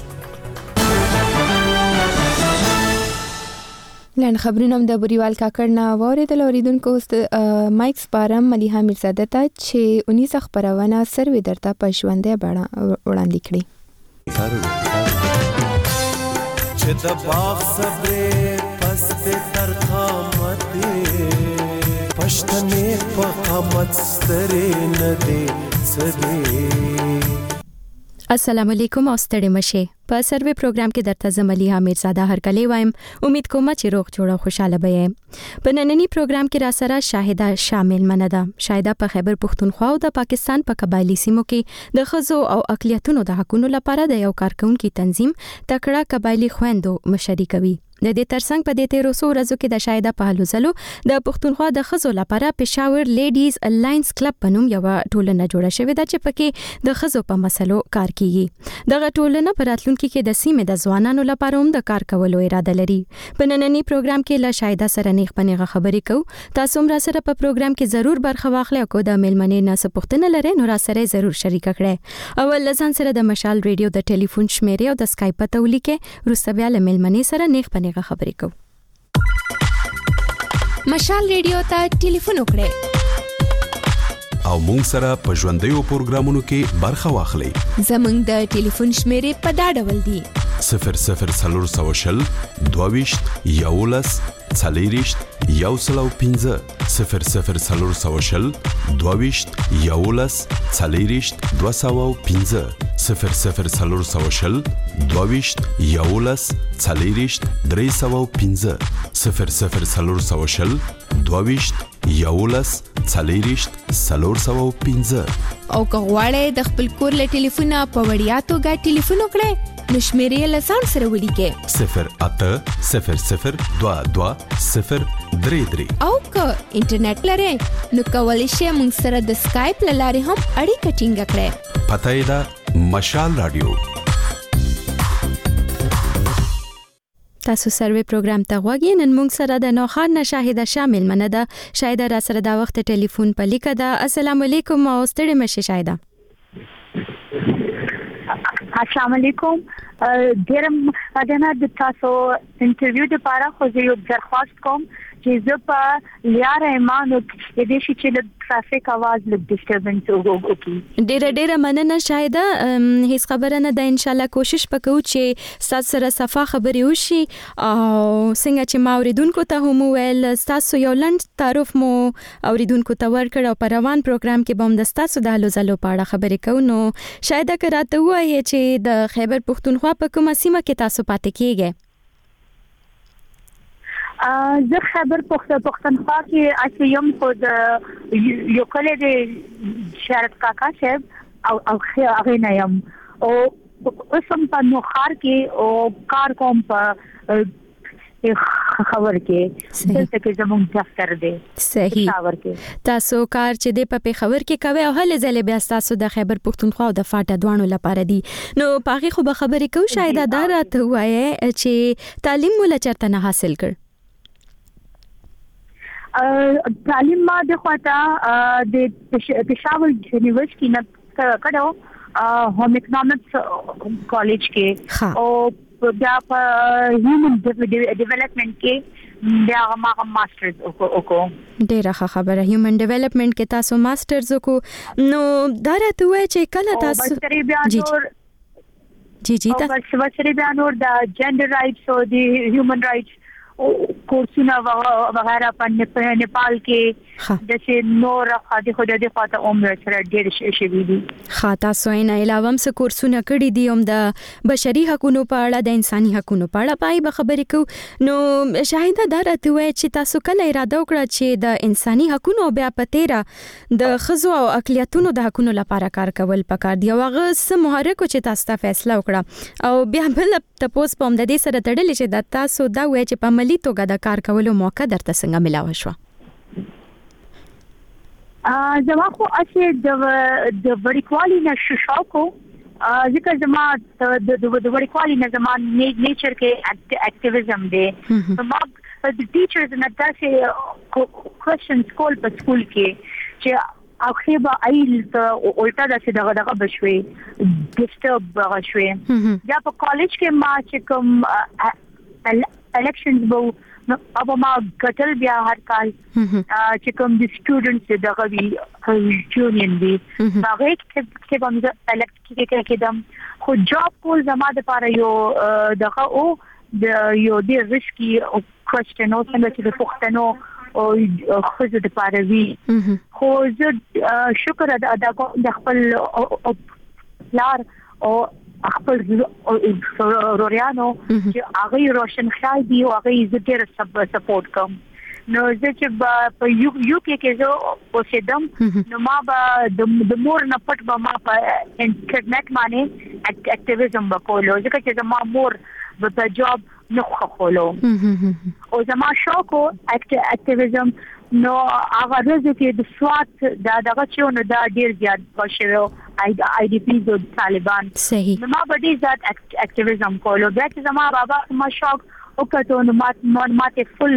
لن خبرونه د بوريوال کاکړ نه اوریدل اوریدونکو مایک سپارم ملیحه میرزاده ته چې 19 خبرونه سروي درته په ژوندې وړاندې کړي.
چې د باغ صبرې پس د تر قامتې پښتنې په قامت سترې نه دي سدي.
السلام علیکم او ستړي مشه. په سروي پروګرام کې درته زملیحه میرزاده هر کله وایم. امید کوم چې روغ جوړ او خوشاله به. په نننی پروګرام کې را سره شاهده شامل منده. شاهده په خیبر پختونخوا او د پاکستان په قبایلی سیمو کې د خزو او اقلیتونو د حقونو لپاره د یو کارکونکو تنظیم تکړه قبایلی خويندو مشري کوي. د دې ترڅنګ په دې 1300 ورځو کې د شاهده په هلو ځلو د پښتونخوا د خزو لپاره پېښور لیډیز الاینس کلب په نوم یو ټولنه جوړه شوې ده چې پکې د خزو په مسلو کار کوي. دغه ټولنه په راتلونکي کې د سیمې د ځوانانو لپاره هم د کار کولو اراده لري. په نننی پروګرام کې له شاهده سره نیغ پنیغه خبرې کوو. تاسو هم را سره په پروګرام کې ضرور برخه واخلئ او کو د میلمنې نه څه پوښتنه لرئ نو را سره ضرور شریک کړئ. اول لزان سره د مشال ریډیو د ټلیفون شمیرې او د اسکایپ پته ولیکئ. وروسته بیا له میلمنې سره نیغ پنیغه خبرې کوو.
مشال ریډیو ته ټلیفون وکړئ
او مونږ سره په ژوندۍ پروګرامونو کې برخه واخلئ.
زمونږ د ټلیفون شمیرې په دا ډول دي:
0040 22 11 40 115 0040 22 11 40 215 0040 22 11 40 315 0040 22 11 40 315.
او که غواړئ د خپل کور له ټلیفونه په وړیا توګه ټلیفون وکړئ نو شمیرې له ځان سره ولیکئ
0800 22 033.
او که انټرنیټ لرئ نو کولی شئ موږ سره د اسکایپ له لارې هم اړیکه ټینګه کړئ.
پته یې ده مشال رادیو.
تاسو سروي پروګرام ته غوږی. نن موږ سره د نوخان نه شاهده شامل منه ده. شاهده را سره دا وخت ټلیفون په لیکه ده. السلام علیکم او ستړي مشه شاهده.
السلام علیکم. ډیرم اجازه د تاسو انټرویو لپاره خو یو درخواست کوم چې زه په لیار ایمانو د دې شي چې د ټرافیک आवाज لږ ډیسټربنس وکړي.
ډیره مننه شاهده. هیڅ خبره نه ده. ان شاء الله کوشش وکړو چې تاسو سره صفه خبرې وشي او څنګه چې ما اوریدونکو ته هم ویل تاسو یو لند تعارف مو اوریدونکو ته ورکړ او په روان پروګرام کې به هم د تاسو د هلو ځلو په اړه خبرې کوو. نو شاهده کراته وایي چې د خیبر پختونخوا په کومه سیمه کې تاسو پاتې کیږئ؟
زه خبر پښتونخوا کې اسیم خود یو کله د شرط کاکا صاحب او هغه نه يم او اوسم په نوخار کې او کار کوم په خبر کې دلته کې زموږ دفتر دی
صحیح تاسو کار چې د په خبر کې کوي او هله ځلې بیا تاسو د خیبر پښتونخوا او د فاټا دوانو لپاره دي نو پاغي خو به خبرې کوو شاید دا راته وایي چې تعلیم مول چرته نه حاصل کړ
تعلیم ما د خواته د پېښور یونیورسيټي نه کړو هوم اکونومکس کالج کې او بیا په هیومن ډیولپمنٹ کې بیا ما ماسترز وکړو
ډیره خبره هیومن ډیولپمنٹ کې تاسو ماسترز وکړو نو دا راته وایي چې کله تاسو جی
تاسو ورسره بیا نور د جندر رائټس او د هیومن رائټس کورسونه وغیرہ په نیپال کې د څه نور خاطی خدای دې خاطر عمر سره ډېر شي دي
خاطا سوینه علاوه هم څه کورسونه کړی دي هم د بشري حقوقو په اړه د انساني حقوقو په اړه پای به خبرې کو نو شاهده دا راته وایي چې تاسو کله اراده وکړه چې د انساني حقوقو بیا په تیرا د خزو او اقلیتونو د حقوقو لپاره کار کول پکار دی او هغه سم محرک چې تاسو ته فیصله وکړه او بیا بل تاسو په د دې سره تړلې چې د تاسو دا وایي چې په عملی توګه د کار کولو موقع درته څنګه ملاوه شو
زما خو اصل د وړیکوالي نه شوق ځکه زما د وړیکوالي نه زما نیچر کې اکټیویزم دی ما د ټیچرز نه تاسو کوېسچنز کول په سکول کې چې اخیبه ایل ته الټا دغه بشوي ډیسټرب بشوي یا په کالج کې ما چې کوم elections بو अब ما ګټل بیا هر کال چې کوم د سټوډنټس دغه وی یونین دی هغه کې کوم د الکټریک کېدم خو جاب کول زما د لپاره یو دغه او د یو د ریسکی او کوېسچن او څنګه چې د پښتنو او خو د لپاره وی خو زه شکر ادا کوم د خپل لار او خپل روریانو چې هغه روشن خیال دی او هغه زړه سپورټ کوم نو زه چې په یو کې زه اوسېدم نو ما به د مور نه پټ به ما په انټرنیټ باندې اکټیویزم وکولو ځکه چې زما مور په جاب نه خولو او زما شوق اکټیویزم نو هغه ورځ کې د سوات دغه چې نو دا ډیر زیات بشو آی ډی پی د طالبان
صحیح
نو ما به ډیر زیات اکټیویزم کولو بیا چې زما بابا ما شوق وکړو نو ماته فل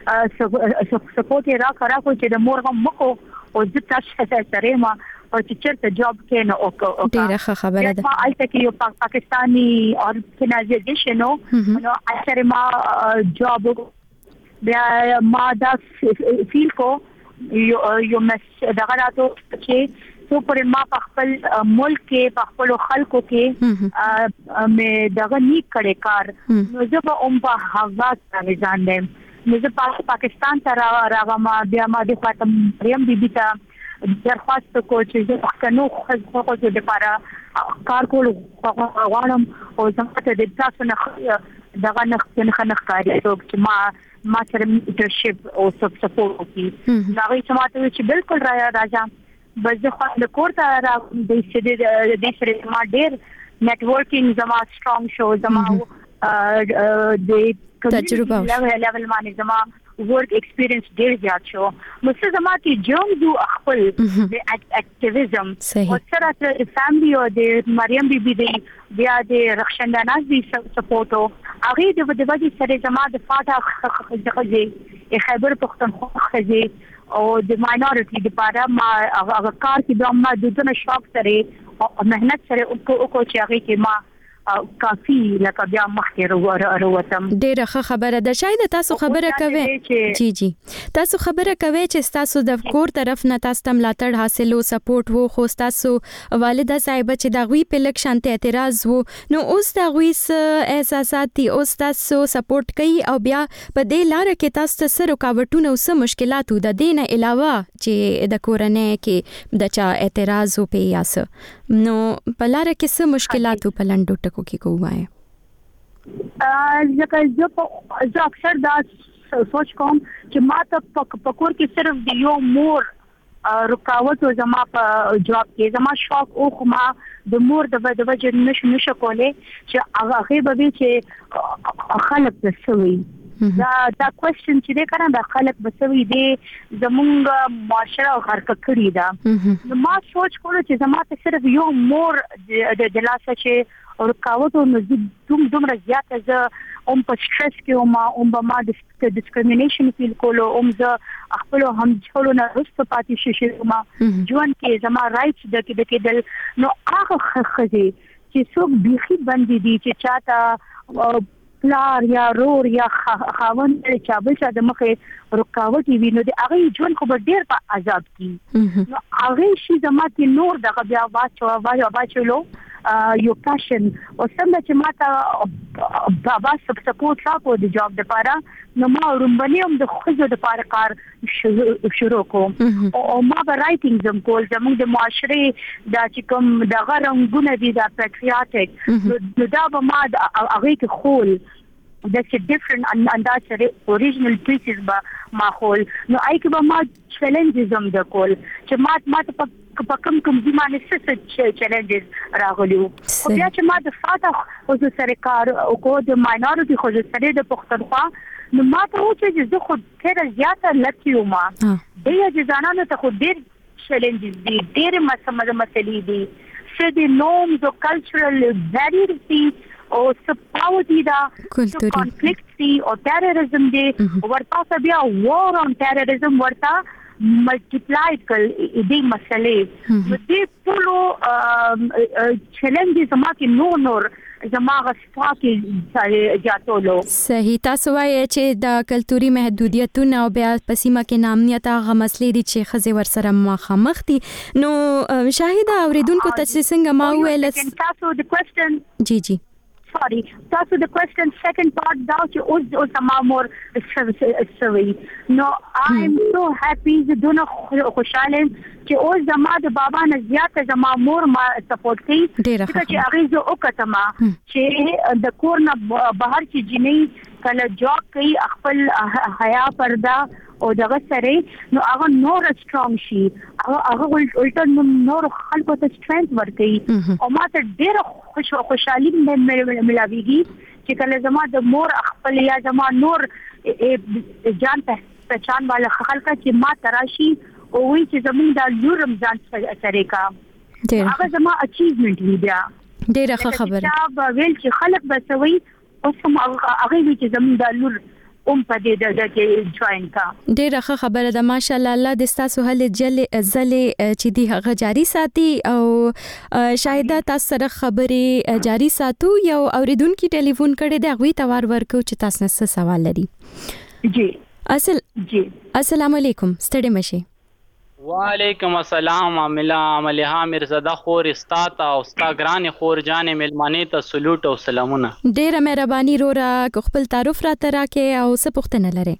سپورټ راکړه چې د مور هم مکو او د تاسو سره ما او چې چرته جاب کې نو او
ډیره خبره ده
ما الته کې یو پاکستانی اورګنایزیشن نو اثر ما جاب بیا ما دا فیل کو یو مس دغه راتو چې څو پر ما په خپل ملک کې په خپل خلکو کې مې دغه نیک کړي کار نو زه به په هوا ځان دم نو زه پاکستان ته راغم بیا ما د فاطمه مریم بیبي ته درخواست کو چې زه پښتنو خو د لپاره کار کول غواړم او زموږ د تاسو نه دغه نه کاری چې ما سره لیدرشپ او سپورټ وکړي دا غي سماته چې بالکل راځم بس خو د کور ته را د سره ما ډیر نتورکینګ زما سترونګ شو زما د
تجربه
لیول باندې زما ورک ایکسپیرینس ډیر زیات شو نو څه زما کې جوم دو خپل د اکټیویزم او سره د فیملی او د مریم بیبي دی بیا د رخصنداناز دی سپورټو هغه د وجه سره زما د فاټا خځې خیبر پښتونخوا خځې او د ماینورټي لپاره ما هغه کار کې ما د دونه شوق سره او مهنت سره او کو چې هغه کې ما کافي لکه بیا مخکې وروتم
ډیره خبره ده شاید تاسو خبره کوي جی تاسو خبره کوي چې تاسو د کور طرف نه تاسو تم لاتړ حاصلو سپورټ وو خو تاسو والده صاحب چې د غوي په لکشن ته اعتراض وو نو اوس د غوي احساسات دي اوس تاسو سپورټ کوي او بیا په دې لار کې تاسو ته سره رکاوټونه او سم مشکلات د دینه علاوه چې د کورنۍ کې د چا اعتراض او پیاس نو په لار کې څه مشکلات په لندو ټکو کې کوه
ځکه زه اکثر دا سوچ کوم چې ما ته پکور کې صرف د یو مور رکاوټ او زما په جواب کې زما شوق او خو ما د مور د وجه نشه کولې چې هغه به چې خلک بسوي دا کوېسچن چې دې کنه د خلک بسوي دې زمونږ معاشره غرق کړی دا ما سوچ کولو چې زما ته صرف یو مور د لاسه چې رکاوټ او نو دومره زیاته زه په سټرس کې ما د ډیسکریمینیشن فیل کولو زه خپل هم ټولو نه رسته پاتې شې ما ژوند کې زما رائټس د کېدل نو هغه خزي چې څوک بيخي باندې دي چې چاته پلار یا رور یا خاوند چې بل څه د مخه رکاوټ وي نو د هغه ژوند خو ډیر په عذاب کې نو هغه شي زما کې نور دغه بیا واچو یو پاشن او څنګه چې ماته بابا سپورټ راکو د جاب لپاره نو ما رومبنیم د خوځو د لپاره کار شروع کوم او ما به رائټینګ زم کول زموږ د معاشره د چې کوم د غرنګونه دي د پیټریاټک نو دا به ما هغه کې خول that's a different and that's a original pieces ba ماحول نو آی کې به ما چیلنجز هم د کول چې ما ته په کوم ځمانه څه چیلنجز راغلیو او بیا چې ما د فاتح خو سره کار او کو د ماینورټي خو سره د پښتونخوا نو ما ته و چې زه خو ډېر زیاته لکیو ما د ځانانو ته خو ډېر چیلنجز دي ډېر مسلې دي چې د نورمز او کلچرل بیریرز دي او سپاوتی دا کنفلیکټ دي او ټیرریزم دي ورته بیا وار اون ټیرریزم ورته ملټیپلای کړي دې مسلې دې ټول چیلنجز ما کې نور زما غصه کې جاتولو
صحیح تاسو وایي چې د کلتوري محدودیتونو او بیا پسیمه کې نامنیت هغه مسلې دي چې خزي ورسره مخامخ دي نو شاهد اوریدونکو ته څنګه ما ویل
تاسو د کوېسچن
جی
sorry تاسو د کوېسچن سیکنډ پارت دا چې اوس ما مور سوي نو I am so happy زدونه خوشاله چې اوس زما د بابا نه زیاته زما مور ما سپورټ کوي چې هغه زه وکټما چې د کور نه بهر چې جنې کله جاب کوي خپل حیا پردا او دغه سره نو هغه نور سترونګ شي هغه ولټ نور خلکو ته سترنث ورکړي او ما ته ډېر خوشحالي ملاويږي چې کله زما د مور خپل یا زما نور جان پہچان والا خلک چې ما تراشي او وی چې زمون د لور رمضان سره کا هغه زما اچیومنت دی بیا
ډېر خبره
دا ویل چې خلک بسوي او سم هغه وی چې زمون د لور په دې د کې جوائن کا
ډېر ښه خبره ده ماشاءالله الله د تاسو هله زلې چې دی هغه جاری ساتي او شاهد تاسو سره خبرې جاری ساتو یو اوریدونکو ټلیفون کړي د غوي توار ورکو چې تاسو نه سوال لري
جی
السلام علیکم ستړي مشي
وعلیکم السلام عملها مرزاده خور استاد او استاد ګران خور جان ملمانه ته سلوټ او سلامونه
ډیره مهرباني رورا خپل تعارف را تراکه او څه پوښتنه لري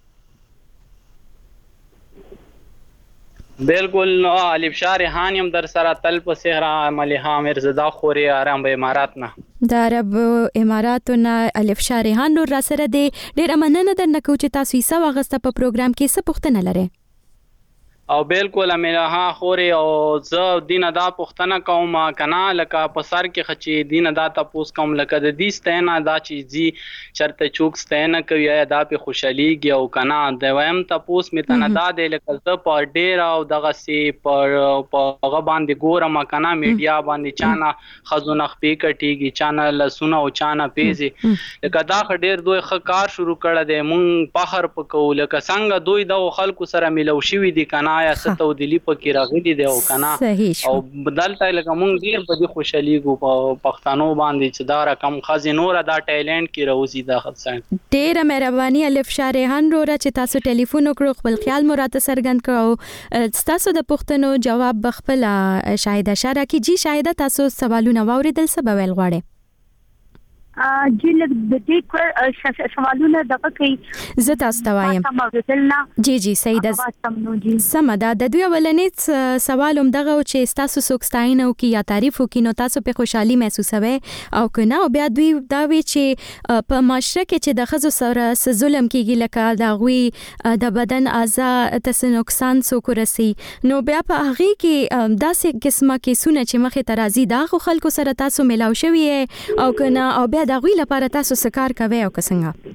بالکل الف شار هانیم در سره تل په صحرا عملها مرزاده خور آرام به امارات نه
د عرب اماراتونه الف شار هان را سره دی ډیره مننه درنه کو چې تاسو یې سو غسته په پروګرام کې څه پوښتنه لري
او بالکل امه خوري او زه دینه دا پښتنه کوم کنا لکه په سر کې خچي دینه دا تاسو کوم لکه د دې ستنه دا چیزي شرط چوک ستنه کوي یا دا په خوشاليږي او کنا د ویم تاسو متنه دا د لکه زه په ډیر او دغه سي پر هغه باندې ګورم کنا میډیا باندې چانه خزونه خپې کټيږي چانه لسونه او چانه پیزي لکه دا ډیر دوی خکار شروع کړه د مون پخر پکو لکه څنګه دوی د خلکو سره ملو شوی دي کنا یا ستو دلی پکې راغلي دی او کنا او بدلته لکه مونږ ډیر په دې خوشالي کو پښتنو باندې چې دا رقم خزینور دا ټیلنٹ کی روزي دا خدای
ډیر مهرباني الف شارحان رورا چې تاسو ټلیفون وکړو خپل خیال مراد سرګند کړو تاسو د پښتنو جواب بخپل شاهد اشاره کی جی شاهد تاسو سوالونه واوریدل څه به ویل غواړي
جله د دې سوالونه دغه کوي
زه تاسو ته وایم جی صحیح ده سمدا د دوی ولنې سوال هم دغه چې تاسو سوکستاین او کی یا تعریف وکي نو تاسو په خوشحالي محسوسوي او کنه او بیا دوی دا وی چې په معاشره کې چې د خزو سره ظلم کیږي لکه دا غوي د بدن اعضاء ته نقصان سو کورسي نو بیا په هغه کې داسې قسمه کې سونه چې مخه ترازی دا خلکو سره تاسو ملاو شوی او کنه او بیا د غوي لپاره تاسو سکار کوي او څنګه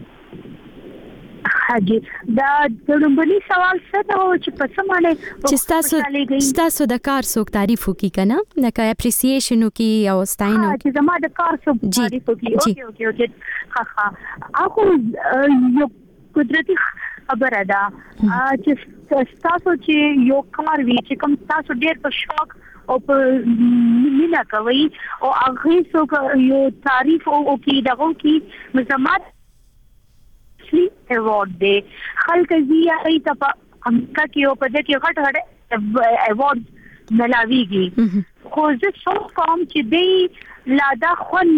حاجی دا دړمبني سوال څه دا چې په سمانه
چې تاسو د کار څوک تعریف وکي کنه لکه اپریسییشن وکي او ستاینو
چې زما د کار څوک تعریف وکي اوکي ها اخو یو قدرتي خبره ده چې تاسو چې یو کار وی چې کوم تاسو ډیر په شوق او په مینا کوي او هغه څوک یو تعریف او کی دغه کی مزمات سی ایوارډ دی خلک زیه ایت په امریکا کې او په دې کې غټ ایوارډ ملاویږي خو زه څو کوم چې دی لادا خون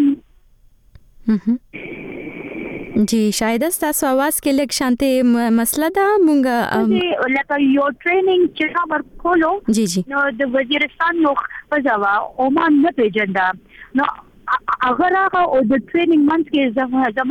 جی شاید تاسو आवाज کې لږ شانته مسله ده مونږه
لکه یو ټریننګ چې خبر کولو
جی
نو د وزیرستان نو فزاوا عمان نه پیژندا نو اگر هغه او د ټریننګ منځ کې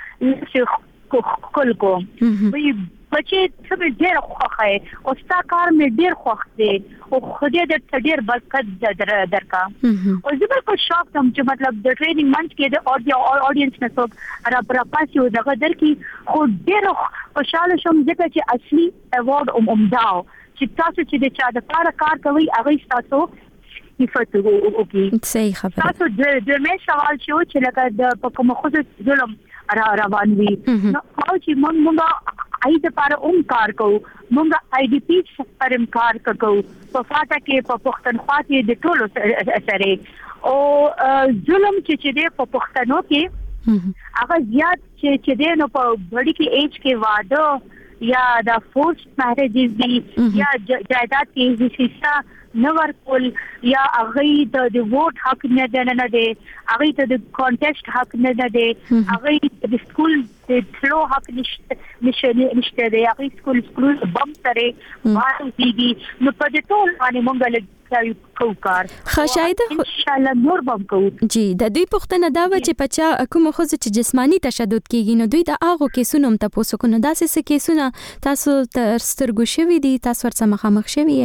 زما کول کو وی بچي څه ډیر خوخه او ستا کار مې ډیر خوښ دی او خدای دې ډیر برکت درکا او زه به په شاک تم چې مطلب د ټریننګ منځ کې د اودینس نه څوک را پاسیو دغه درکې خو ډیر خوشاله شوم ځکه چې اصلي ایوارډ اومداو چې تاسو چې د چا د کار کوي هغه تاسو صفات اوکي
صحیح خبره
تاسو د مې سوال شو چې لکه د کوم خصوص ظلم روان وي نو او چې مونږ آی د پر کار کوو مونږ آی ډی پی پر کار کوو په فاټه کې په پښتونخوا کې د ټولو سره او ظلم چې د په پښتنو کې هغه زیات چې د نو په بڑی کې ایج کې واده یا د فورس میریجز دي یا جائیداد کې حصہ نور کول یا هغه د ووټ حق نه دی هغه ته د کانټیسټ حق نه دی هغه د سکول د فلو حق نشته دی هغه سکول بم سره باندې نو په دې ټول باندې مونږ کوکار
خشاید
ان شاء الله نور بم کو
جی د دوی پښتنه دا و چې پچا کوم خو چې جسمانی تشدد کیږي نو دوی د هغه کیسونو ته پوسو کو نو داسې څه کیسونه تاسو تر سترګو شوي دي تاسو ورڅ مخامخ شوي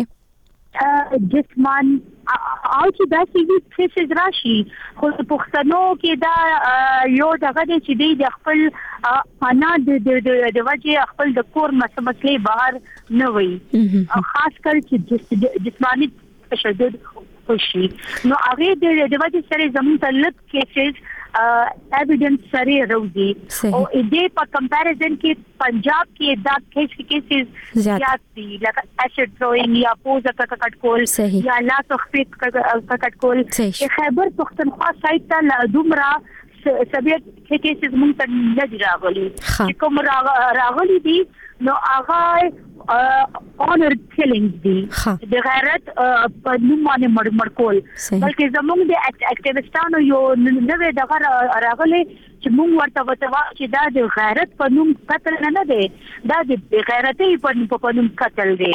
جسمان او چې دا چې کیسز راشي خو پښتنو کې دا یو دغه چې د خپل انا د وجه خپل د کور مسلې بهر نه وي خاص کر چې جسمانی تشدد خوشي نو هغه د وجه سره زموږ تعلق کیسز ایویډنس سره راوځي او دې په کمپیریزن کې پنجاب کې دا کیسز زیات دي لکه اسید تھروینګ یا پوز کټ کول یا لاس اف پیک کټ کول خیبر پختونخوا سایت ته دومره سبیت کیسز مونږ ته نه دی راغلي چې کوم راغلي دي نو هغه اونر کیلینګ دي د غیرت په نوم باندې مړکول بلکې زموږ د اکټیویسټانو یو نوې دغه راغلي چې موږ ورته وتوا چې دا د غیرت په نوم قتل نه دی دا د غیرتي په نوم قتل دی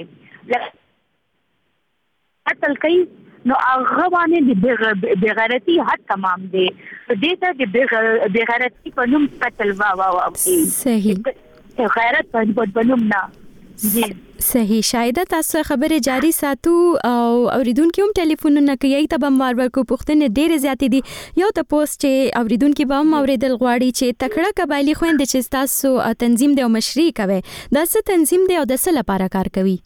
قتل کوي نو هغه باندې د بغیرتی حد تمام دی دې ته د بغیرتی په نوم قتل وا
صحیح
غیرت په نوم نه جی
صحیح شاید تاسو خبره جاری ساتو او اوریدونکو هم ټلیفونونه کوي ته بموار ورکو پښتنه ډېر زیاتې دي یو ته پوسټ چې اوریدونکو به هم اوریدل غواړي چې تکړه قبایلی خويند چې تاسو تنظیم دی او مشري کوي دا څه تنظیم دی او د څه لپاره کار کوي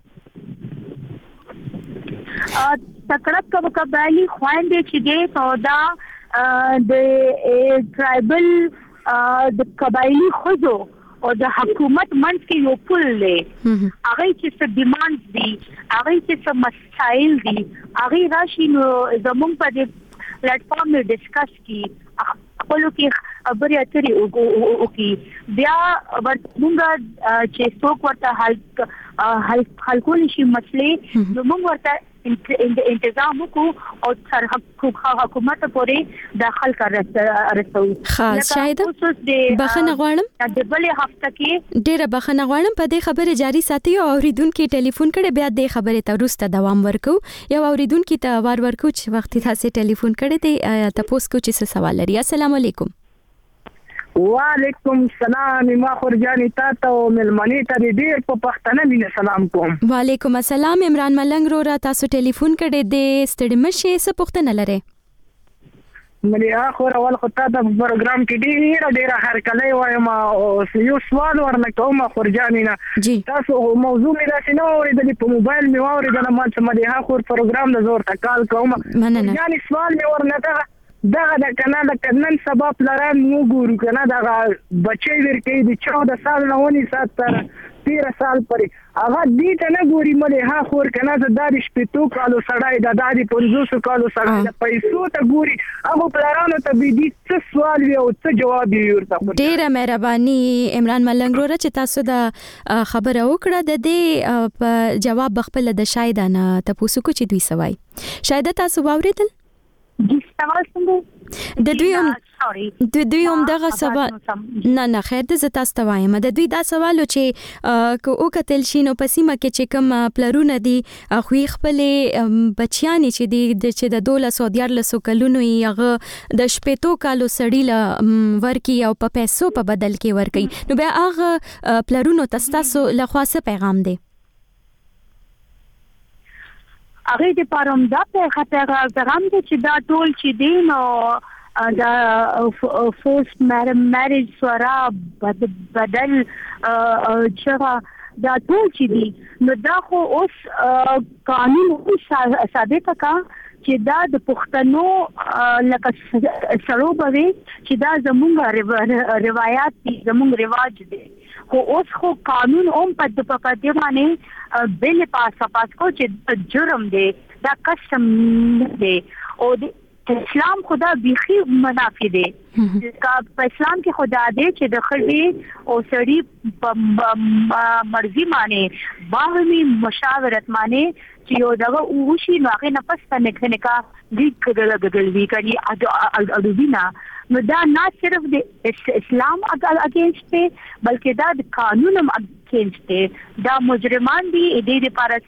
تکړه قبایلی خويند چې دی سودا د ټرایبل د قبایلی خوځو او د حکومت منځ کې یو پل دی هغه چې څه ډیماند دي هغه چې څه مسائل دي هغه راشي نو زموږ په دې پلیټ فارم کې ډیسکس کی خپل کې خبرې اترې او کې بیا موږ چې څوک ورته حل کول شي مسلې نو موږ ورته انتظام وکړو او تر حکومت پورې داخل رسو.
خاص شاید بخنه غواړم
د بلې هفته کې
ډیره بخنه غواړم په دې خبره جاری ساتي او اوریدونکو ټلیفون کړي بیا د خبره ته وروسته دوام ورکو. یو اوریدونکو ته وار ورکو چې وخت تاسو ټلیفون کړي دی تاسو کو چې سوال لري. السلام علیکم.
وعلیکم السلام. ما خورجانی تاسو او ملمنې ته ډیر په پښتنه مینه سلام کوم.
وعلیکم السلام. عمران ملنګ رو را تاسو ټلیفون کړي د ستړي مشه څه پښتنه لري؟
ملي اخر اول خو تاسو په پروګرام کې ډیر هر کله وایم او یو سوال ورنکوم خورجانی نه تاسو موضوع مې راسي نو اوریدل په موبایل مې اوریدل ما چې ملي اخر پروګرام د زور تکال کوم. یعنی سوال مې ورنته دا د کاناډا کنن سبب لرم نو ګورو کنه دا بچي ورکې د 14 سال نه ونی سات تر 13 سال پرې هغه دې ته نه ګوري مله ها خور کنه دا د شپېتو کالو سړای د 15 کالو سړای د پیسو ته ګوري هغه پلانونو ته به دې څه سوال وي او څه جواب وي ورته.
ډیره مهرباني عمران ملنګ رو چې تاسو دا خبره وکړه د دې جواب خپل د شاید نه تاسو کو چې دوی سوای شاید تاسو واوریدل د دوی هم دغه سوال نه خیر د زتا ستوایم د دوی دا سوالو چې کو کتل شینو پسیمه کې چې کوم پلرونه دي خو خپل بچیانی چې دي د 1214 کلونو یغه د شپېتو کالو سړی ل ورکی او په پیسو په بدل کې ورکی نو بیا هغه پلرونو تاسو له خاصه پیغام دی
هغه د پاروم دا په پیغام دی چې دا ټول چې دین او دا فورس میریج سورا بدل چغه دا ټول چې دي نو دا خو اوس قانون ثابت کا چې دا د پښتنو لکه سړو بوي چې دا زموږ روایت دي زموږ رواج دي خو اوس خو قانون هم په دې باندې بل پاس کو چې جرم دی دا قسم دی او د اسلام خدا بيخي منافي دی کا په اسلام کې خدا دی چې د خړې او سړي په مرزي باندې باهمي مشاورت باندې چې یو دغه وشي نو هغه نه پس نه کا دې کوي اډوبینا نو دا نه صرف د اسلام اگینسٹ دی بلکې دا د قانون هم اگینسٹ دی دا مجرمان دي دې لپاره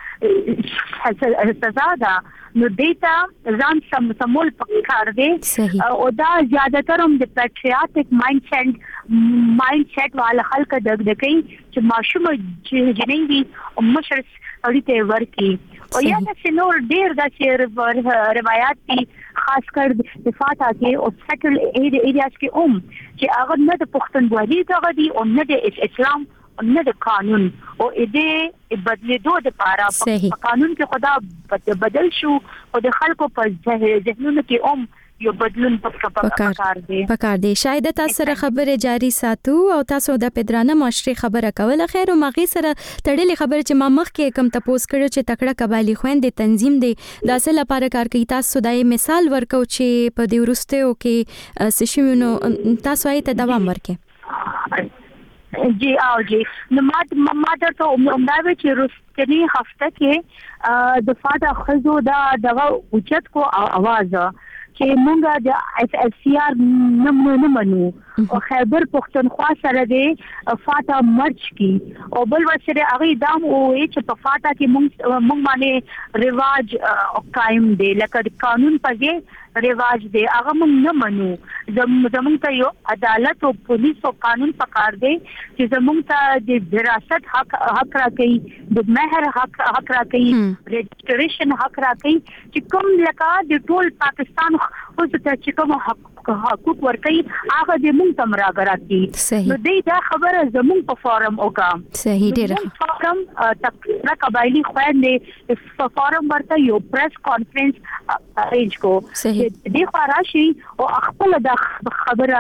سزا ده نو دیتا ځان سمول پکار دی او دا زیاتره هم د پیټریاټک مایند سیټ والا خلک دغدګي چې ماشوم جنې دي او مشر اړیته ورکی او یا د سنور ډیر د روایت دي خاص کر د فاتا کې او سیټل ایریاز کې چې هغه نه د پښتونولي دغه دي او نه د اسلام او نه د قانون او دې بدلیدو د پاره په قانون کې خدا بدل شو او د خلکو په ذهنونو کې یو بدلون
پکار دی شاید تاسو سره خبره جاری ساتو او تاسو د پدرانه معاشري خبره کوله خیر او ماغي سره تړلې خبره چې ما مخ کې کم تپوس کړو چې تکړه قبایلی خويندې تنظیم دی د اصل لپاره کار کوي تاسو دای مثال ورکو چې په دې ورستو کې سشمنو تاسو ایت دوام ورکې
جی نو ما درته امداوي چې رستنی هفته کې د فاده خزو دا دغه اوچت کو आवाज چې مونږه د اس اس سی آر نه منو او خیبر پختونخوا سره د فاته مرچ کی او بل وسره هغه دام او چې په فاته کې مونږ باندې رواج قائم دی لکه قانون پځه رواج دی هغه مونږ نه منو زمونږ ته یو عدالت او پولیس او قانون پکار دی چې زمونږ ته د وراثت حق راکړي د مہر حق راکړي رجسټریشن حق راکړي چې کوم لکه د ټول پاکستان او چې کوم حقوق ورکړي هغه د مونږ تم راغراتی نو دا خبره زمونږ په فورم اوکا
صحیح ډیره
فورم تقریبا قبایلی خويندې په فورم ورته یو پریس کانفرنس ارینج کو دې خاراشي او خپل د خبره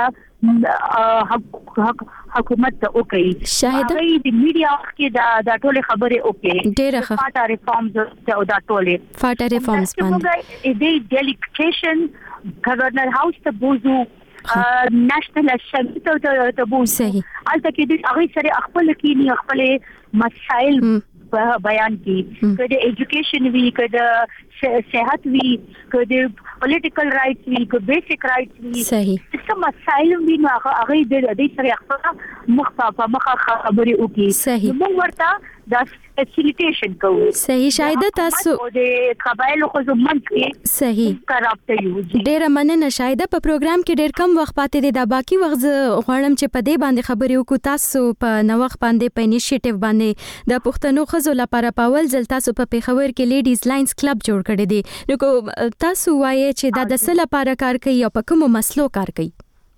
حکومت ته اوکي
شاهد
د میډیا کې دا ټول خبره اوکي
ډیره
فاټا ریفارمز او دا ټول
فاټا ریفارمز
باندې دې ډیلیګیشن گورنر هاوس ته بوزو نېشنل اسمبلی ته بوزو البته کې د هغه سره خپل کې خپل مسائل بیان کی کده ایجوکیشن وی کده صحت وی کده پولیټیکل رائټس وی کده بیسیک رائټس وی
صحیح
څه مسائل وی نو هغه د سره خپل مخه خبري وکي موږ ورته د فیسیلیټیشن کوو
صحیح شاهد تاسو
د قبایل خو زمون کې
صحیح
کرابته یو
ډیر مننه شاهد په پروګرام کې ډیر کم وخت پاتې دی دا باقی وخت غواړم چې په دې باندې خبرې وکړو تاسو په نوښت باندې په انیشیټیو باندې د پښتنو خزو لپاره په اول ځل تاسو په پیښور کې لیډیز لاینز کلب جوړ کړی دی نو تاسو وایي چې دا د څه لپاره کار کوي او په کومو مسلو کار کوي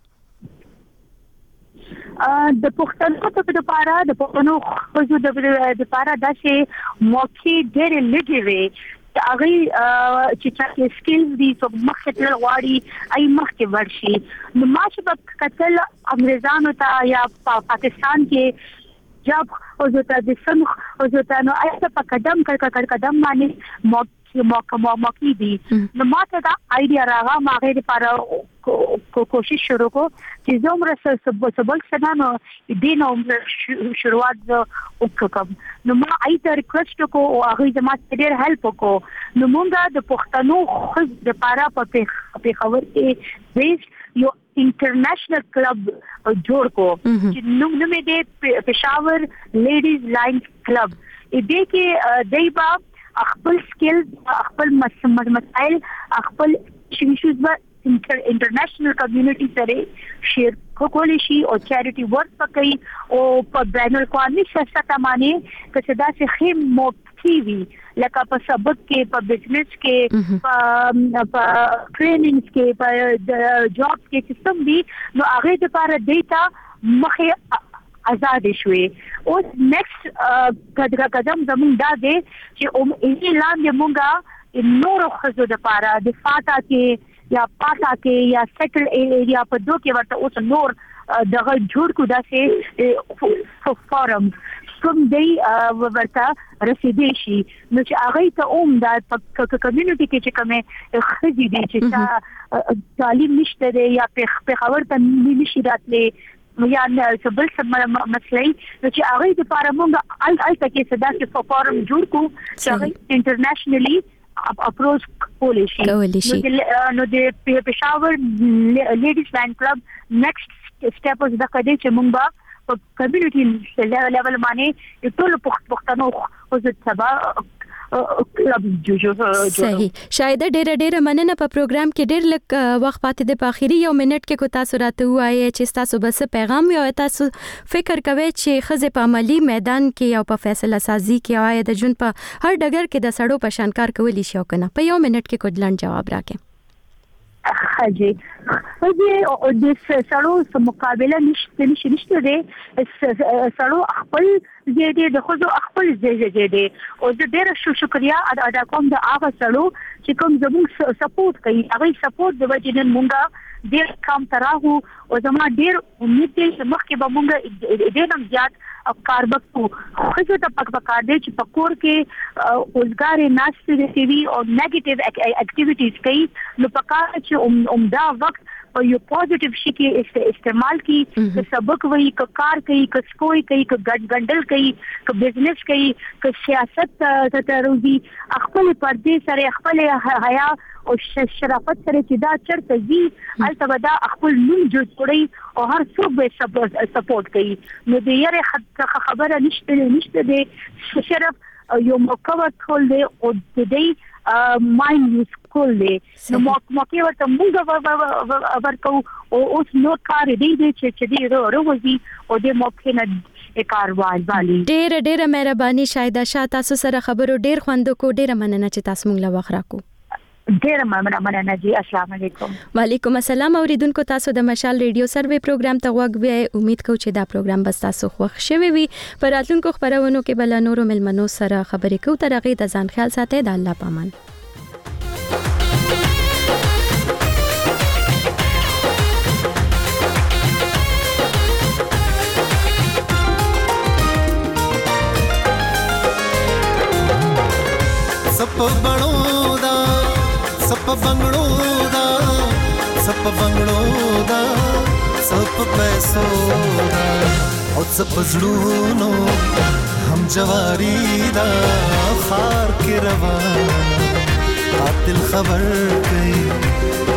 د پښتنو ته د پاره د پښتنو خو د پاره داسې موقع ډېر لږی وي هغه چې چې سکلز دي څو مخکې تل غواړي ای مخکې ورشي نو ما چې په قتل انګريزانو ته یا پاکستان کې جب او زه د سم او زه نو ایسه په قدم باندې موقع دي نو ما ته دا آیډیا راغله ما غیر لپاره کوشش شروع کو چې زموږ سبل سنانو دې نو شروعات وکړم نو ما ایته ریکوست کو او هغه زما ډېر هیلپ وکړو نو مونږه د پښتنو خو د لپاره په خبر کې بیس یو انټرنیشنل کلب جوړ کو چې نوم دې پېښور لیډیز لاینز کلب دې کې دایبا خپل سکل خپل مسائل خپل ایشوز به انټرنیشنل کمیونټي سره شیر کولی شي او چیریټي ورک پکې او په بین الاقوامي سیاست باندې که دا څه خیم موټیوي لکه په سبق کې په بزنس کې په ټریننګ کې په جاب کې سیستم دی نو هغه د لپاره ډیټا مخه آزاد شوي او نیکسټ قدم زموږ دا دی چې یې لاندې مونږه نور خزو د لپاره د فاتا کې یا پاتا کې یا سیټل ایریا په دوه کې ورته اوس نور دغه جوړ کو داسې فورم کوم دی ورته رسیدي شي نو چې هغه ته دا کمیونټي کې چې کومه خزي دي چې تعلیم نشته دی یا په خبر ته نشي راتلې یا بل څه مسلې چې هغه د لپاره مونږ الته کې صدا چې فورم جوړ کو چې هغه انټرنیشنلی اپروچ کولی شي نو د پېښور لیډیز لاین کلب نیکسټ سټیپ از د کډې چې مونږ په کمیونټي لیول باندې ټول پښتنو خو سبا
صحیح شاید ډېر مننه په پروګرام کې ډېر لږ وخت پاتې د اخیری یو منټ کې کو تاسو راته وایي چې تاسو بس پیغام یو تاسو فکر کوئ چې خزه په عملی میدان کې او په فیصله سازي کې آیا د جون په هر ډګر کې د سړو په شانکار کولی شي او کنه په یو منټ کې کوډلند جواب راکې
حاجی او د سړو سره مقابله نشته دي سړو خپل دې د خود خپل دې او د ډېر شکریا ادا کوم د هغه سړو چې کوم زموږ سپورټ کوي هغه سپورټ د وجې مونږه ډېر کم تراهو او زما ډېر امید دی چې مخکې به مونږ ډېر هم زیات کار وکړو خو ته پکار دی چې پکور کې اوسګار ناشته دي او نیگیټیو اکټیویټیز کوي نو پکار چې عمدا وخت په یو پوزټیو شي کې استعمال کی که سبق وایي که کار کوي که سکوي کوي که ګډل کوي که بزنس کوي که سیاست ته روزي خپل پردې سره خپل حیا او شرافت سره چې دا چرته زی البته دا خپل نوم جوړ کړی او هر څوک به سپورټ کوي نو د یاره خبره نشته دی شرف یو موقع ټول دی او د دې ماین یوز کول دی نو موقع ورته موږ ورکو او اوس نو کار دی چې دې روزي او د موقع نه کاروای والی
ډېر مهرباني شاهد شاه تاسو سره خبرو ډېر خوند کو ډېر مننه چې تاسو موږ لا وخت راکو
ډیر مننه جی السلام علیکم
وعلیکم السلام اوریدونکو تاسو د مشال ریډیو سروې پروګرام ته وګ بیا امید کوم چې دا پروګرام بس تاسو خوښ شوي وي پر راتلونکو خبرونو کې بل نورو ملمنو سره خبرې کوو تر هغه د ځان خیال ساتئ د الله پامان
सप बंगड़ो दा सब पैसो दा او सब زړونو هم جواری دا خار کې روان قاتل خبر کوي